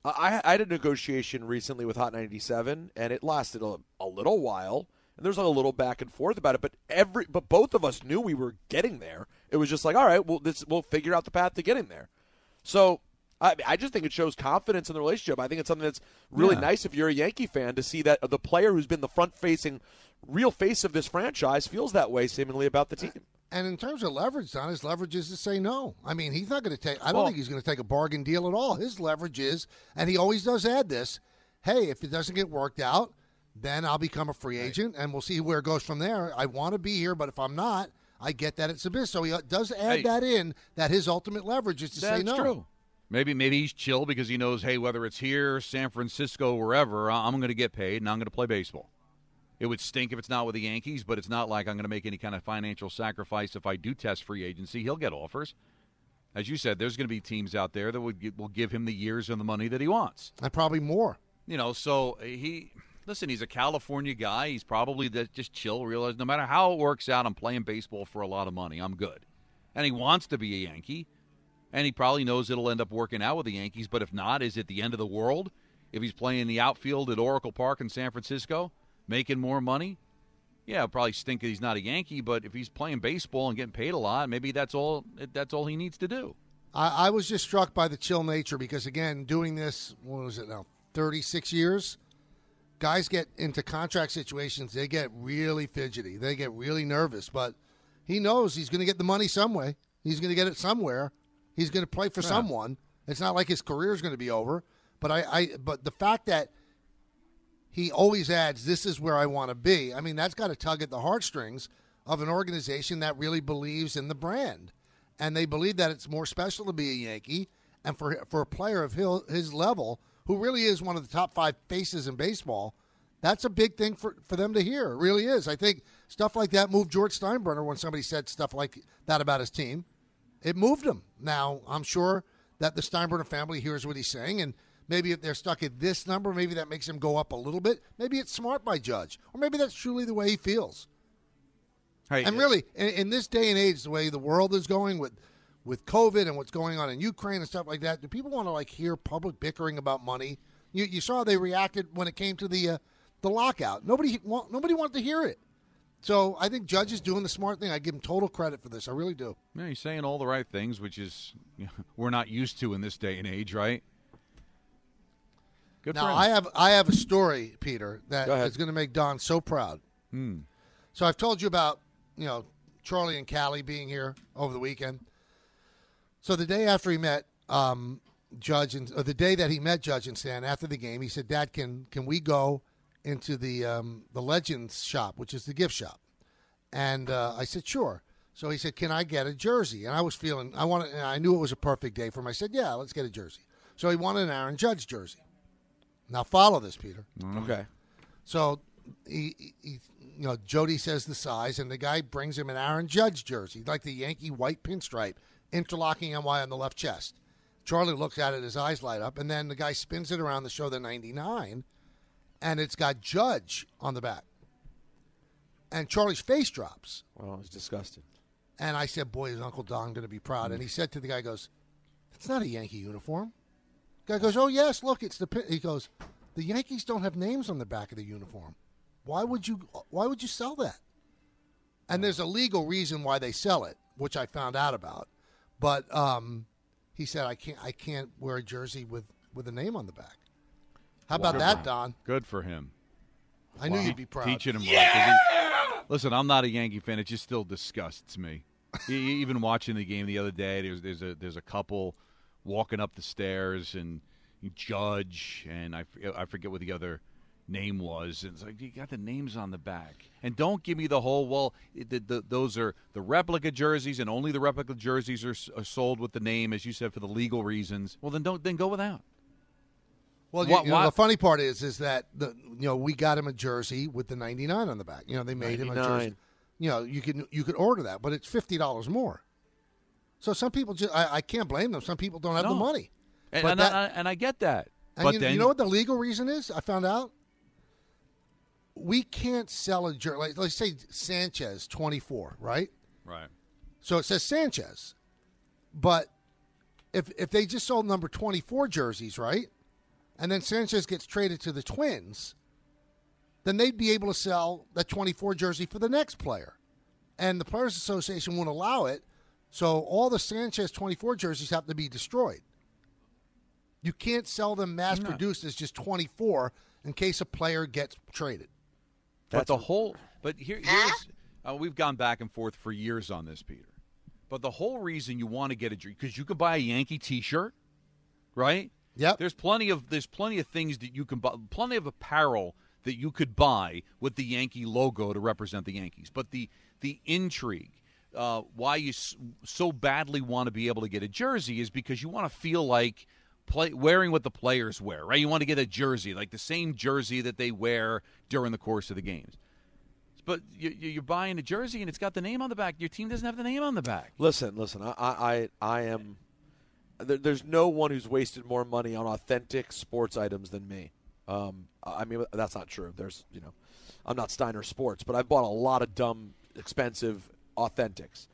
I had a negotiation recently with Hot 97, and it lasted a little while. And there's a little back and forth about it, but both of us knew we were getting there. It was just like, all right, we'll figure out the path to getting there. So I just think it shows confidence in the relationship. I think it's something that's really nice if you're a Yankee fan to see that the player who's been the front-facing, real face of this franchise feels that way seemingly about the team. And in terms of leverage, Don, his leverage is to say no. I mean, he's not going to take – I don't think he's going to take a bargain deal at all. His leverage is, and he always does add this, hey, if it doesn't get worked out, then I'll become a free agent, and we'll see where it goes from there. I want to be here, but if I'm not, I get that it's a business. So he does add that in, that his ultimate leverage is to say no. That's true. Maybe he's chill because he knows, hey, whether it's here, San Francisco, wherever, I'm going to get paid, and I'm going to play baseball. It would stink if it's not with the Yankees, but it's not like I'm going to make any kind of financial sacrifice if I do test free agency. He'll get offers. As you said, there's going to be teams out there that will give him the years and the money that he wants. And probably more. So he's a California guy. He's probably just chill, realize no matter how it works out, I'm playing baseball for a lot of money. I'm good. And he wants to be a Yankee. And he probably knows it'll end up working out with the Yankees. But if not, is it the end of the world? If he's playing the outfield at Oracle Park in San Francisco, making more money? Yeah, it'll probably stink that he's not a Yankee, but if he's playing baseball and getting paid a lot, maybe that's all he needs to do. I was just struck by the chill nature because, again, doing this, what was it now, 36 years? Guys get into contract situations, they get really fidgety. They get really nervous, but he knows he's going to get the money some way. He's going to get it somewhere. He's going to play for someone. It's not like his career is going to be over. But but the fact that he always adds, this is where I want to be, I mean, that's got to tug at the heartstrings of an organization that really believes in the brand. And they believe that it's more special to be a Yankee. And for a player of his level, who really is one of the top 5 faces in baseball, that's a big thing for them to hear. It really is. I think stuff like that moved George Steinbrenner when somebody said stuff like that about his team. It moved him. Now, I'm sure that the Steinbrenner family hears what he's saying, and maybe if they're stuck at this number, maybe that makes him go up a little bit. Maybe it's smart by Judge, or maybe that's truly the way he feels. And really, in this day and age, the way the world is going with COVID and what's going on in Ukraine and stuff like that, do people want to hear public bickering about money? You saw they reacted when it came to the lockout. Nobody wanted to hear it. So I think Judge is doing the smart thing. I give him total credit for this. I really do. Yeah, he's saying all the right things, which is we're not used to in this day and age, right? Good now, for him. I have a story, Peter, that is going to make Don so proud. So I've told you about Charlie and Callie being here over the weekend. So the day after he met Judge, or the day that he met Judge and Stan after the game, he said, "Dad, can we go into the Legends shop, which is the gift shop?" And I said, "Sure." So he said, "Can I get a jersey?" And I was feeling, I knew it was a perfect day for him. I said, "Yeah, let's get a jersey." So he wanted an Aaron Judge jersey. Now follow this, Peter. Okay. So he Jody says the size, and the guy brings him an Aaron Judge jersey, like the Yankee white pinstripe, interlocking NY on the left chest. Charlie looks at it, his eyes light up, and then the guy spins it around to show the 99, and it's got Judge on the back. And Charlie's face drops. Well, he's disgusted. And I said, "Boy, is Uncle Don going to be proud." And he said to the guy, "Goes, it's not a Yankee uniform." The guy goes, "Oh, yes, look, it's the." He goes, "The Yankees don't have names on the back of the uniform. Why would you sell that?" And there's a legal reason why they sell it, which I found out about. But he said, I can't wear a jersey with a name on the back. How about that, Don? Good for him. I knew you'd be proud. Teaching him Yeah! right. Listen, I'm not a Yankee fan. It just still disgusts me. Even watching the game the other day, there's a couple walking up the stairs, and Judge, and I forget what the other name was. It's like, you got the names on the back. And don't give me the whole, those are the replica jerseys, and only the replica jerseys are sold with the name, as you said, for the legal reasons. Well, then go without. Well, the funny part is that we got him a jersey with the 99 on the back. They made 99. Him a jersey. You could order that, but it's $50 more. So some people I can't blame them. Some people don't have the money. And I get that. And but you know what the legal reason is? I found out. We can't sell a jersey. Like, let's say Sanchez 24, right? Right. So it says Sanchez, but if they just sold number 24 jerseys, right? and then Sanchez gets traded to the Twins, then they'd be able to sell that 24 jersey for the next player. And the Players Association won't allow it, so all the Sanchez 24 jerseys have to be destroyed. You can't sell them mass-produced as just 24 in case a player gets traded. But here's we've gone back and forth for years on this, Peter. But the whole reason you want to get a jersey, because you can buy a Yankee T-shirt, right? Yep. There's plenty of things that you can buy, plenty of apparel that you could buy with the Yankee logo to represent the Yankees. But the intrigue, why you so badly want to be able to get a jersey is because you want to feel like wearing what the players wear, right? You want to get a jersey, like the same jersey that they wear during the course of the games. But you're buying a jersey and it's got the name on the back. Your team doesn't have the name on the back. Listen. I am. There's no one who's wasted more money on authentic sports items than me. I mean, that's not true. I'm not Steiner Sports, but I've bought a lot of dumb, expensive authentics.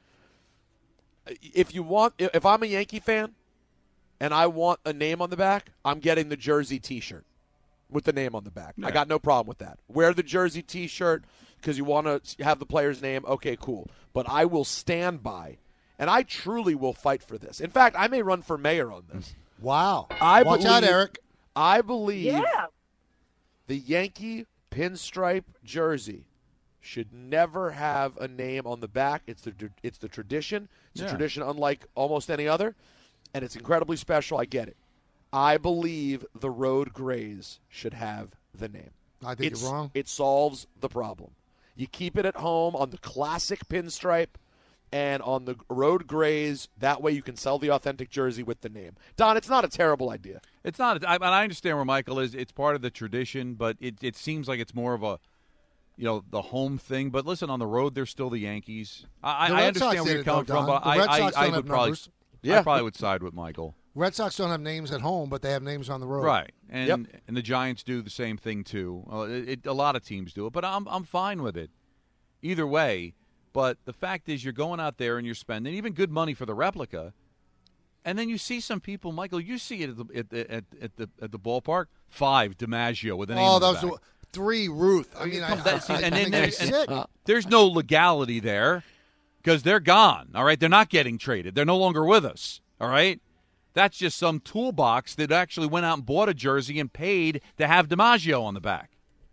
If I'm a Yankee fan and I want a name on the back, I'm getting the jersey T-shirt with the name on the back. Yeah. I got no problem with that. Wear the jersey T-shirt because you want to have the player's name. Okay, cool. But I will stand by, and I truly will fight for this. In fact, I may run for mayor on this. Wow. Watch out, Eric. I believe the Yankee pinstripe jersey should never have a name on the back. It's the tradition. It's a tradition unlike almost any other, and it's incredibly special. I get it. I believe the Road Grays should have the name. I think you're wrong. It solves the problem. You keep it at home on the classic pinstripe and on the Road Grays. That way you can sell the authentic jersey with the name. Don, it's not a terrible idea. It's not. I understand where Michael is. It's part of the tradition, but it seems like it's more of a, the home thing. But listen, on the road, they're still the Yankees. I understand where you're coming from, but I would probably, I probably would side with Michael. Red Sox don't have names at home, but they have names on the road. Right, and the Giants do the same thing too. A lot of teams do it, but I'm fine with it either way. But the fact is, you're going out there and you're spending even good money for the replica, and then you see some people, Michael. You see it at the ballpark. 5 DiMaggio with an name. Oh, that was 3 Ruth. I mean, there's no legality there because they're gone. All right, they're not getting traded. They're no longer with us. All right. That's just some toolbox that actually went out and bought a jersey and paid to have DiMaggio on the back.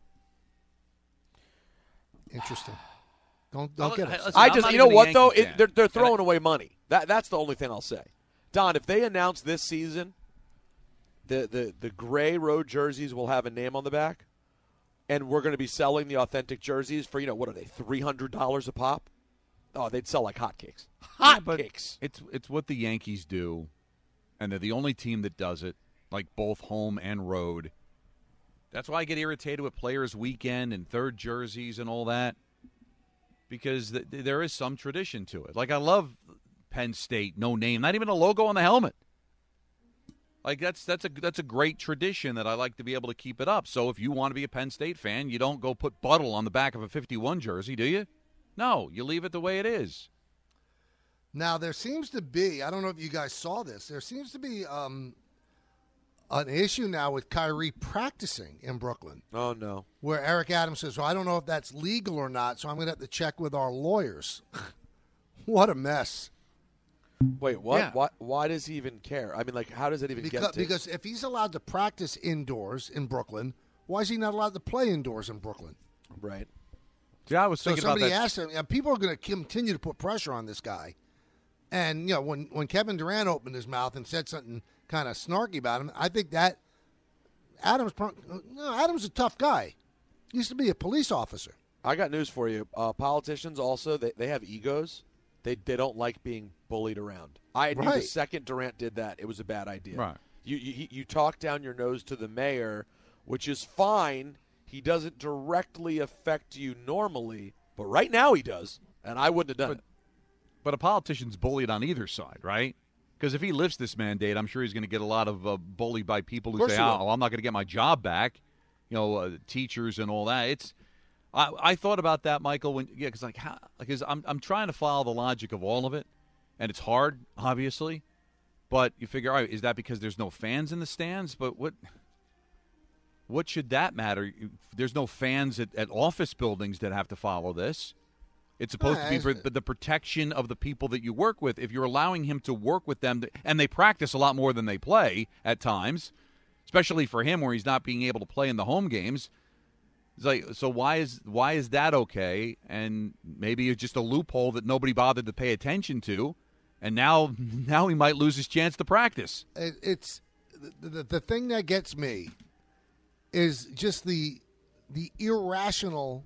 Interesting. Don't get it. I just, you know what though? They're throwing away money. That's the only thing I'll say. Don, if they announce this season, the gray road jerseys will have a name on the back, and we're going to be selling the authentic jerseys for what are they, $300 a pop? Oh, they'd sell like hotcakes. Hotcakes. It's what the Yankees do. And they're the only team that does it, like both home and road. That's why I get irritated with Players Weekend and third jerseys and all that, because there is some tradition to it. Like I love Penn State, no name, not even a logo on the helmet. Like that's a great tradition that I like to be able to keep it up. So if you want to be a Penn State fan, you don't go put Buttle on the back of a 51 jersey, do you? No, you leave it the way it is. Now, there seems to be, I don't know if you guys saw this, there seems to be an issue now with Kyrie practicing in Brooklyn. Oh, no. Where Eric Adams says, well, I don't know if that's legal or not, so I'm going to have to check with our lawyers. What a mess. Wait, what? Yeah. Why does he even care? I mean, like, how does it even get to? Because if he's allowed to practice indoors in Brooklyn, why is he not allowed to play indoors in Brooklyn? Right. Yeah, I was thinking about that. Somebody asked him, and people are going to continue to put pressure on this guy. And, when Kevin Durant opened his mouth and said something kind of snarky about him, I think that Adams is a tough guy. He used to be a police officer. I got news for you. Politicians also, they have egos. They don't like being bullied around. I knew the second Durant did that, it was a bad idea. Right. You talk down your nose to the mayor, which is fine. He doesn't directly affect you normally, but right now he does, and I wouldn't have done it. But a politician's bullied on either side, right? Because if he lifts this mandate, I'm sure he's going to get a lot of bullied by people who say, "Oh, I'm not going to get my job back." Teachers and all that. I thought about that, Michael. Because I'm trying to follow the logic of all of it, and it's hard, obviously. But you figure, all right, is that because there's no fans in the stands? But what? what should that matter? There's no fans at office buildings that have to follow this. It's supposed to be for the protection of the people that you work with. If you're allowing him to work with them, and they practice a lot more than they play at times, especially for him where he's not being able to play in the home games. It's like, so why is that okay? And maybe it's just a loophole that nobody bothered to pay attention to, and now he might lose his chance to practice. It's the thing that gets me is just the irrational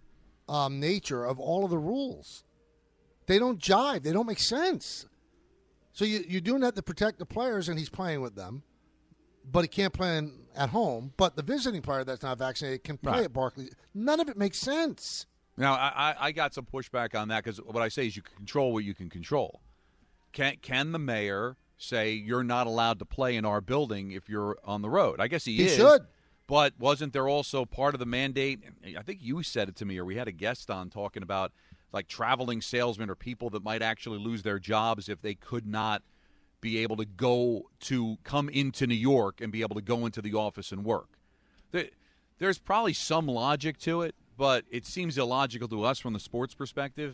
nature of all of the rules. They don't jive. They don't make sense. So you're doing that to protect the players, and he's playing with them, but he can't play at home. But the visiting player that's not vaccinated can play at Barclays. None of it makes sense. Now, I got some pushback on that because what I say is you can control what you can control. Can the mayor say you're not allowed to play in our building if you're on the road? I guess he is. He should. But wasn't there also part of the mandate? I think you said it to me, or we had a guest on talking about like traveling salesmen or people that might actually lose their jobs if they could not be able to come into New York and be able to go into the office and work. There's probably some logic to it, but it seems illogical to us from the sports perspective.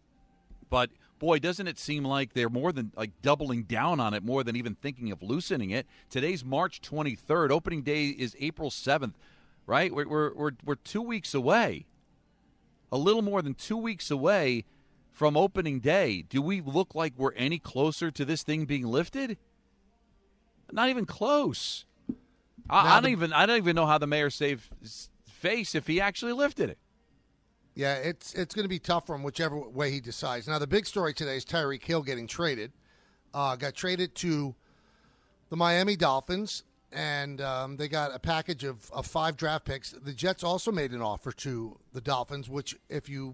But boy, doesn't it seem like they're more than like doubling down on it more than even thinking of loosening it. Today's March 23rd. Opening day is April 7th, right? We're 2 weeks away. A little more than 2 weeks away from opening day. Do we look like we're any closer to this thing being lifted? Not even close. I don't even know how the mayor saved his face if he actually lifted it. Yeah, it's going to be tough for him whichever way he decides. Now, the big story today is Tyreek Hill getting traded. Got traded to the Miami Dolphins, and they got a package of 5 draft picks. The Jets also made an offer to the Dolphins, which if you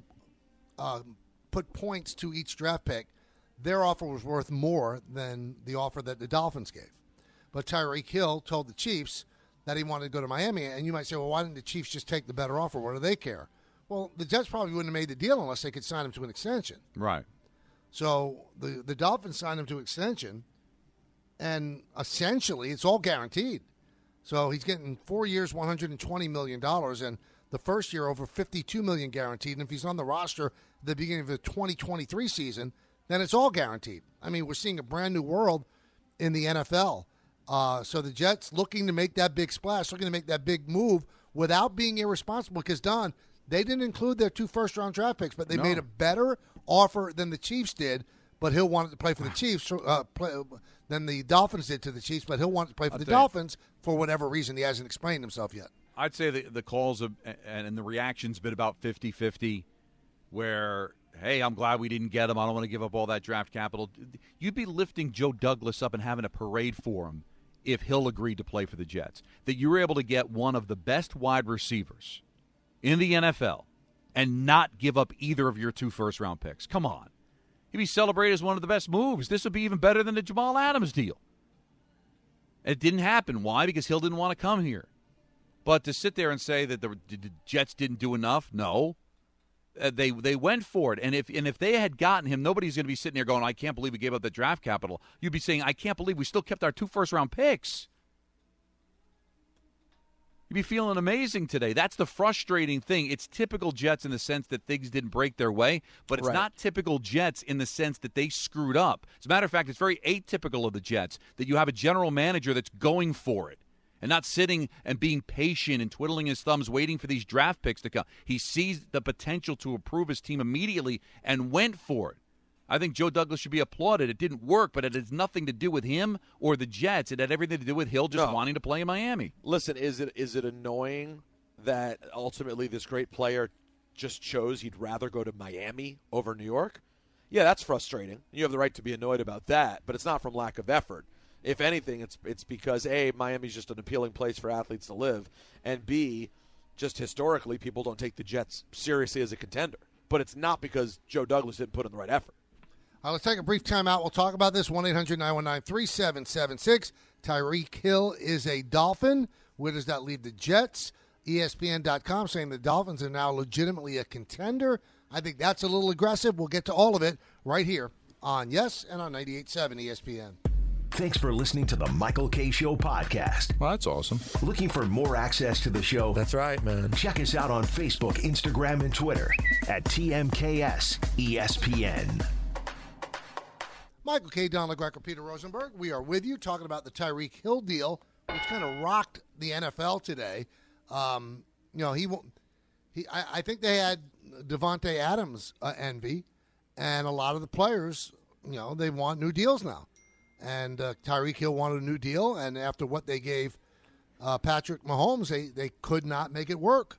put points to each draft pick, their offer was worth more than the offer that the Dolphins gave. But Tyreek Hill told the Chiefs that he wanted to go to Miami, and you might say, well, why didn't the Chiefs just take the better offer? What do they care? Well, the Jets probably wouldn't have made the deal unless they could sign him to an extension. Right. So the Dolphins signed him to extension, and essentially it's all guaranteed. So he's getting 4 years, $120 million, and the first year over $52 million guaranteed. And if he's on the roster at the beginning of the 2023 season, then it's all guaranteed. I mean, we're seeing a brand new world in the NFL. So the Jets looking to make that big splash, looking to make that big move without being irresponsible because, Don, they didn't include their 2 first-round draft picks, but they made a better offer than the Chiefs did. But Hill wanted to play for the Chiefs than the Dolphins did to the Chiefs, but Hill wanted to play for the Dolphins for whatever reason. He hasn't explained himself yet. I'd say the calls and the reaction's been about 50-50 where, hey, I'm glad we didn't get him. I don't want to give up all that draft capital. You'd be lifting Joe Douglas up and having a parade for him if Hill agreed to play for the Jets. That you were able to get one of the best wide receivers in the NFL and not give up either of your 2 first-round picks. Come on. He'd be celebrated as one of the best moves. This would be even better than the Jamal Adams deal. It didn't happen. Why? Because Hill didn't want to come here. But to sit there and say that the Jets didn't do enough, no. They went for it. And if they had gotten him, nobody's going to be sitting there going, I can't believe we gave up the draft capital. You'd be saying, I can't believe we still kept our 2 first-round picks. You'd be feeling amazing today. That's the frustrating thing. It's typical Jets in the sense that things didn't break their way, but it's not typical Jets in the sense that they screwed up. As a matter of fact, it's very atypical of the Jets that you have a general manager that's going for it and not sitting and being patient and twiddling his thumbs waiting for these draft picks to come. He sees the potential to improve his team immediately and went for it. I think Joe Douglas should be applauded. It didn't work, but it has nothing to do with him or the Jets. It had everything to do with Hill just wanting to play in Miami. Listen, is it annoying that ultimately this great player just chose he'd rather go to Miami over New York? Yeah, that's frustrating. You have the right to be annoyed about that, but it's not from lack of effort. If anything, it's because, A, Miami's just an appealing place for athletes to live, and B, just historically, people don't take the Jets seriously as a contender. But it's not because Joe Douglas didn't put in the right effort. Let's take a brief timeout. We'll talk about this. 1-800-919-3776. Tyreek Hill is a Dolphin. Where does that leave the Jets? ESPN.com saying the Dolphins are now legitimately a contender. I think that's a little aggressive. We'll get to all of it right here on Yes and on 98.7 ESPN. Thanks for listening to the Michael K. Show podcast. Well, that's awesome. Looking for more access to the show? That's right, man. Check us out on Facebook, Instagram, and Twitter at TMKS ESPN. Michael K. Don LaGreca, Peter Rosenberg. We are with you talking about the Tyreek Hill deal, which kind of rocked the NFL today. I think they had Devontae Adams envy, and a lot of the players, they want new deals now. And Tyreek Hill wanted a new deal, and after what they gave Patrick Mahomes, they could not make it work.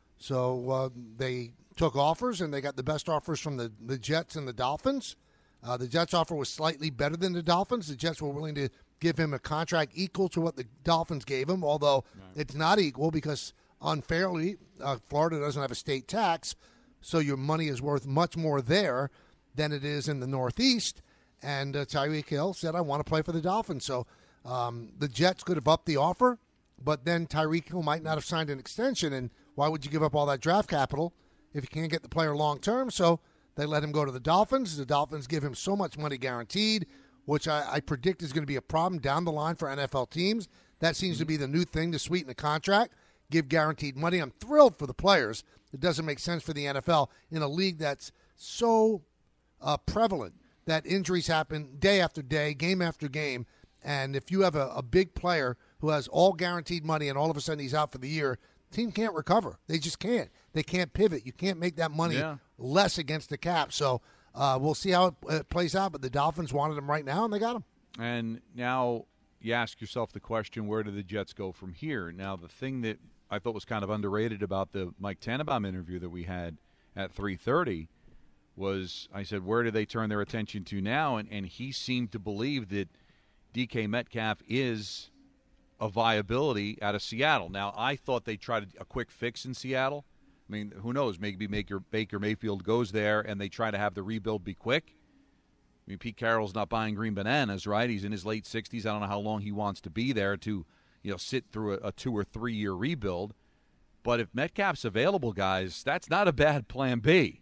So they took offers, and they got the best offers from the Jets and the Dolphins. The Jets' offer was slightly better than the Dolphins. The Jets were willing to give him a contract equal to what the Dolphins gave him, although it's not equal because unfairly, Florida doesn't have a state tax, so your money is worth much more there than it is in the Northeast. And Tyreek Hill said, I want to play for the Dolphins. So the Jets could have upped the offer, but then Tyreek Hill might not have signed an extension. And why would you give up all that draft capital if you can't get the player long term? So they let him go to the Dolphins. The Dolphins give him so much money guaranteed, which I predict is going to be a problem down the line for NFL teams. That seems to be the new thing to sweeten the contract, give guaranteed money. I'm thrilled for the players. It doesn't make sense for the NFL in a league that's so prevalent that injuries happen day after day, game after game. And if you have a big player who has all guaranteed money and all of a sudden he's out for the year, the team can't recover. They just can't. They can't pivot. You can't make that money less against the cap. So we'll see how it plays out. But the Dolphins wanted him right now, and they got him. And now you ask yourself the question, where do the Jets go from here? Now, the thing that I thought was kind of underrated about the Mike Tannenbaum interview that we had at 3:30 was, I said, where do they turn their attention to now? And he seemed to believe that DK Metcalf is a viability out of Seattle. Now, I thought they tried a quick fix in Seattle. I mean, who knows? Maybe Baker Mayfield goes there and they try to have the rebuild be quick. I mean, Pete Carroll's not buying green bananas, right? He's in his late 60s. I don't know how long he wants to be there to, sit through a 2 or 3 year rebuild. But if Metcalf's available, guys, that's not a bad plan B.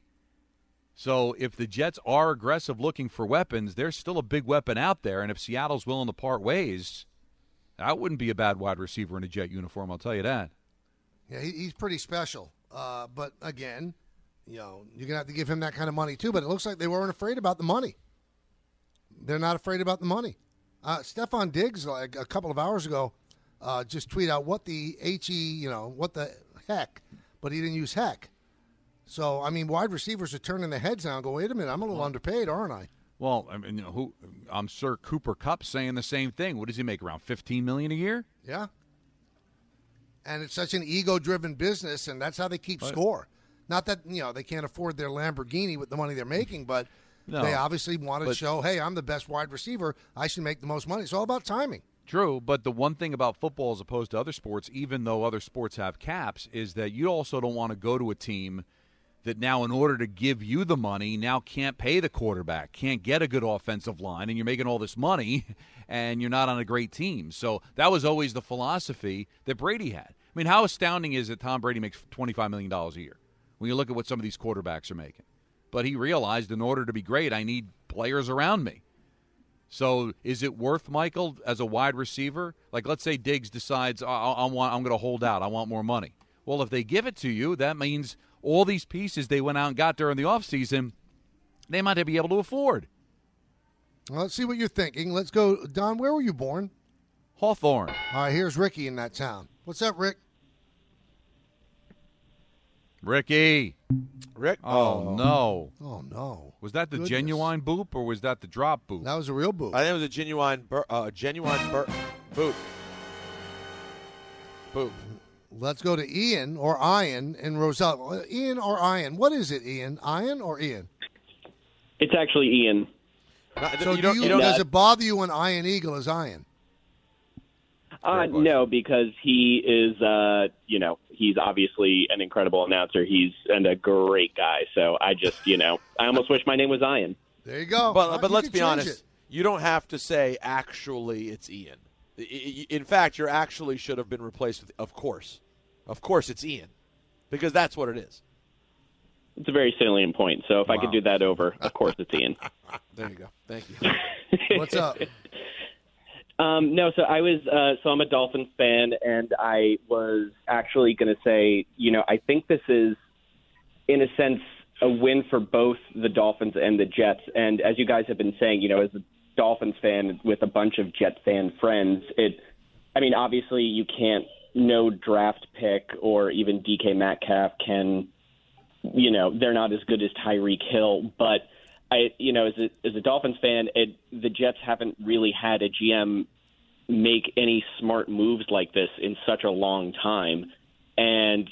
So if the Jets are aggressive looking for weapons, there's still a big weapon out there. And if Seattle's willing to part ways, that wouldn't be a bad wide receiver in a Jet uniform, I'll tell you that. Yeah, he's pretty special. But, again, you're going to have to give him that kind of money, too. But it looks like they weren't afraid about the money. They're not afraid about the money. Stephon Diggs, like a couple of hours ago, just tweeted out what the what the heck, but he didn't use heck. So, I mean, wide receivers are turning their heads now and go, wait a minute, I'm a little underpaid, aren't I? Well, I mean, I'm sure Cooper Kupp's saying the same thing. What does he make, around $15 million a year? Yeah. And it's such an ego-driven business, and that's how they keep score. Not that, they can't afford their Lamborghini with the money they're making, but they obviously want to show, hey, I'm the best wide receiver. I should make the most money. It's all about timing. True, but the one thing about football as opposed to other sports, even though other sports have caps, is that you also don't want to go to a team that now, in order to give you the money, now can't pay the quarterback, can't get a good offensive line, and you're making all this money, and you're not on a great team. So that was always the philosophy that Brady had. I mean, how astounding is it Tom Brady makes $25 million a year when you look at what some of these quarterbacks are making? But he realized in order to be great, I need players around me. So is it worth, Michael, as a wide receiver? Like, let's say Diggs decides, I'm going to hold out. I want more money. Well, if they give it to you, that means all these pieces they went out and got during the offseason, they might be able to afford. Well, let's see what you're thinking. Let's go. Don, where were you born? Hawthorne. All right, here's Ricky in that town. What's up, Rick? Ricky. Rick? Oh, no. Oh, no. Was that the genuine boop or was that the drop boop? That was a real boop. I think it was a genuine boop. Boop. Let's go to Ian or Ian in Roselle. Ian or Ian? What is it, Ian? Ian or Ian? It's actually Ian. So does it bother you when Ian Eagle is Ian? No, because he is, he's obviously an incredible announcer. He's a great guy. So I just, I almost wish my name was Ian. There you go. But let's be honest. You don't have to say, actually, it's Ian. In fact, your actually should have been replaced with, of course. Of course, it's Ian. Because that's what it is. It's a very salient point. So if I could do that over, of course it's Ian. There you go. Thank you. What's up? No, so I was so I'm a Dolphins fan, and I was actually going to say, I think this is, in a sense, a win for both the Dolphins and the Jets. And as you guys have been saying, as a Dolphins fan with a bunch of Jet fan friends, obviously you can't, no draft pick or even DK Metcalf can, they're not as good as Tyreek Hill, but as a Dolphins fan, the Jets haven't really had a GM make any smart moves like this in such a long time. And,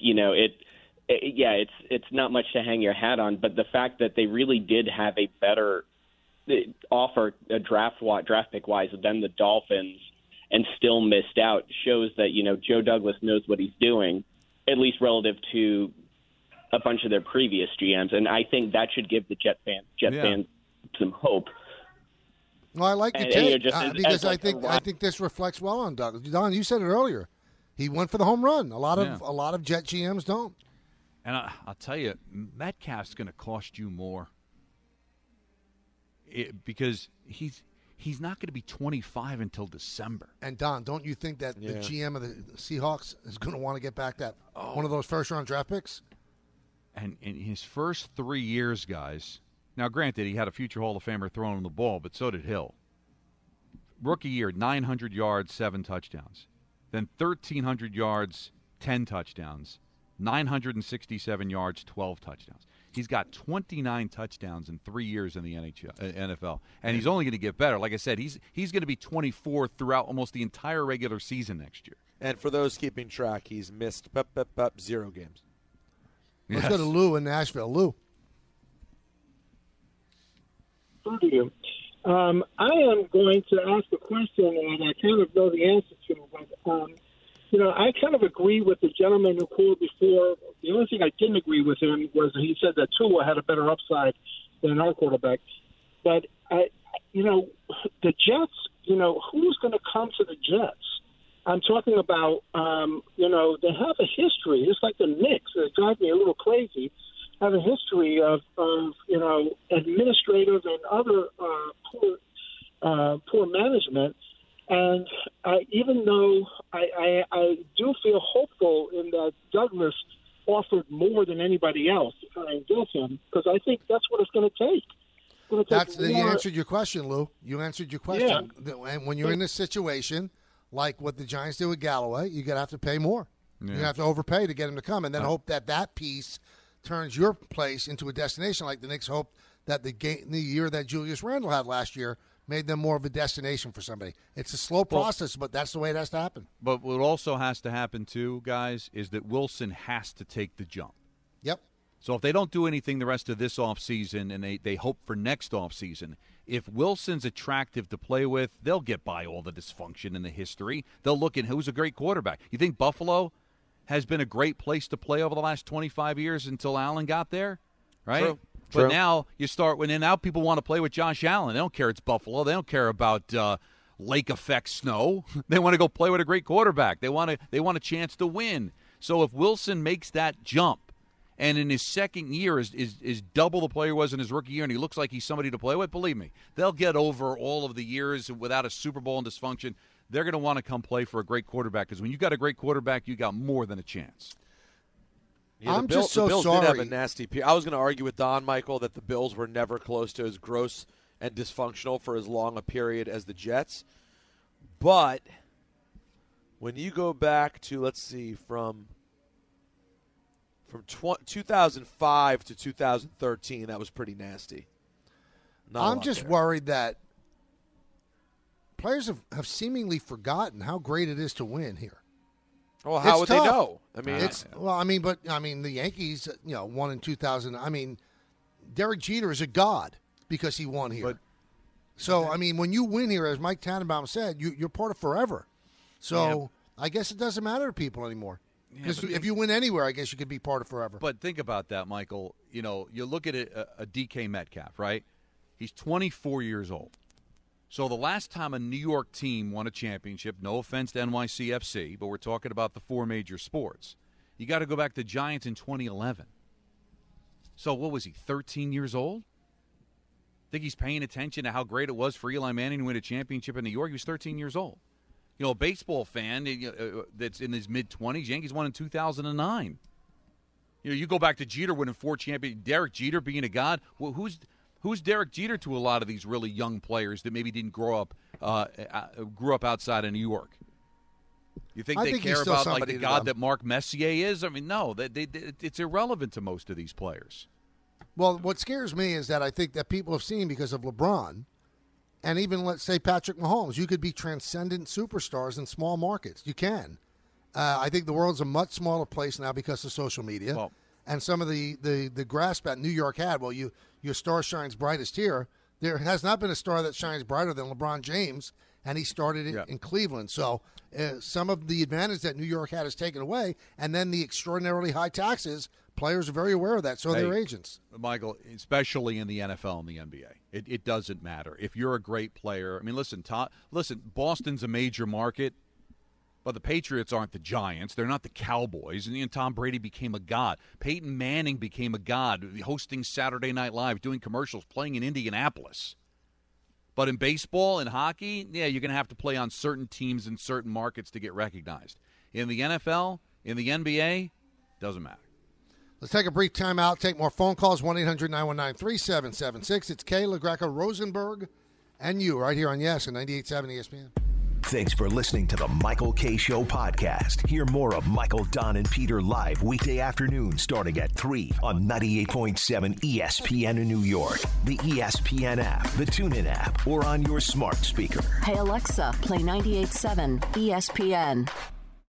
it's not much to hang your hat on, but the fact that they really did have a better offer, draft pick wise, than the Dolphins and still missed out shows that, Joe Douglas knows what he's doing, at least relative to a bunch of their previous GMs, and I think that should give the Jet fans some hope. Well, I like your take because I think this reflects well on Douglas. Don, you said it earlier. He went for the home run. A lot of Jet GMs don't. And I'll tell you, Metcalf's going to cost you more because he's not going to be 25 until December. And Don, don't you think that the GM of the Seahawks is going to want to get back that one of those first-round draft picks? And in his first 3 years, guys, now granted he had a future Hall of Famer throwing him the ball, but so did Hill. Rookie year, 900 yards, 7 touchdowns. Then 1,300 yards, 10 touchdowns. 967 yards, 12 touchdowns. He's got 29 touchdowns in 3 years in the NFL, and he's only going to get better. Like I said, he's going to be 24 throughout almost the entire regular season next year. And for those keeping track, he's missed 0 games. Let's go to Lou in Nashville. Lou. Thank you. I am going to ask a question, and I kind of know the answer to, but I kind of agree with the gentleman who called before. The only thing I didn't agree with him was that he said that Tua had a better upside than our quarterback. But, the Jets, who's going to come to the Jets? I'm talking about, they have a history. It's like the Knicks. It drives me a little crazy. Have a history of administrative and other poor management. And even though I do feel hopeful in that Douglas offered more than anybody else to try and get him, because I think that's what it's going to take. You answered your question, Lou. You answered your question. Yeah. And when you're in this situation, like what the Giants did with Galloway, you're going to have to pay more. Yeah. You're going to have to overpay to get him to come, and then hope that piece turns your place into a destination, like the Knicks hoped that the year that Julius Randle had last year made them more of a destination for somebody. It's a slow process, but that's the way it has to happen. But what also has to happen, too, guys, is that Wilson has to take the jump. Yep. So if they don't do anything the rest of this offseason and they hope for next offseason, if Wilson's attractive to play with, they'll get by all the dysfunction in the history. They'll look at who's a great quarterback. You think Buffalo has been a great place to play over the last 25 years until Allen got there? Right? True. But now you start now people want to play with Josh Allen. They don't care it's Buffalo. They don't care about lake effect snow. They want to go play with a great quarterback. They want a chance to win. So if Wilson makes that jump, and in his second year is double the player he was in his rookie year, and he looks like he's somebody to play with, believe me, they'll get over all of the years without a Super Bowl and dysfunction. They're going to want to come play for a great quarterback, because when you got a great quarterback, you got more than a chance. Yeah, the Bills did have a nasty period. I was going to argue with Don, Michael, that the Bills were never close to as gross and dysfunctional for as long a period as the Jets. But when you go back to, let's see, from 2005 to 2013, that was pretty nasty. I'm just worried that players have seemingly forgotten how great it is to win here. Well, how would they know? I mean, the Yankees, won in 2000. Derek Jeter is a god because he won here. When you win here, as Mike Tannenbaum said, you're part of forever. So I guess it doesn't matter to people anymore. Because if you win anywhere, I guess you could be part of forever. But think about that, Michael. You look at a DK Metcalf, right? He's 24 years old. So the last time a New York team won a championship, no offense to NYCFC, but we're talking about the 4 major sports, you got to go back to Giants in 2011. So what was he, 13 years old? Think he's paying attention to how great it was for Eli Manning to win a championship in New York? He was 13 years old. A baseball fan that's in his mid-20s, Yankees won in 2009. You go back to Jeter winning 4 championships, Derek Jeter being a god. Well, who's Derek Jeter to a lot of these really young players that maybe didn't grew up outside of New York? You think they care about like the god that Mark Messier is? I mean, no, it's irrelevant to most of these players. Well, what scares me is that I think that people have seen because of LeBron, and even let's say Patrick Mahomes, you could be transcendent superstars in small markets. You can. I think the world's a much smaller place now because of social media, and some of the grasp that New York had. Well, your star shines brightest here. There has not been a star that shines brighter than LeBron James, and he started it in Cleveland. So some of the advantage that New York had is taken away, and then the extraordinarily high taxes. Players are very aware of that, so are their agents. Michael, especially in the NFL and the NBA, it doesn't matter. If you're a great player, I mean, listen, Boston's a major market, but the Patriots aren't the Giants. They're not the Cowboys. And Tom Brady became a god. Peyton Manning became a god, hosting Saturday Night Live, doing commercials, playing in Indianapolis. But in baseball and hockey, yeah, you're going to have to play on certain teams in certain markets to get recognized. In the NFL, in the NBA, doesn't matter. Let's take a brief time out, take more phone calls, 1-800-919-3776. It's Kayla Greco, Rosenberg, and you right here on Yes and 98.7 ESPN. Thanks for listening to the Michael K. Show podcast. Hear more of Michael, Don, and Peter live weekday afternoon starting at 3 on 98.7 ESPN in New York, the ESPN app, the TuneIn app, or on your smart speaker. Hey, Alexa, play 98.7 ESPN.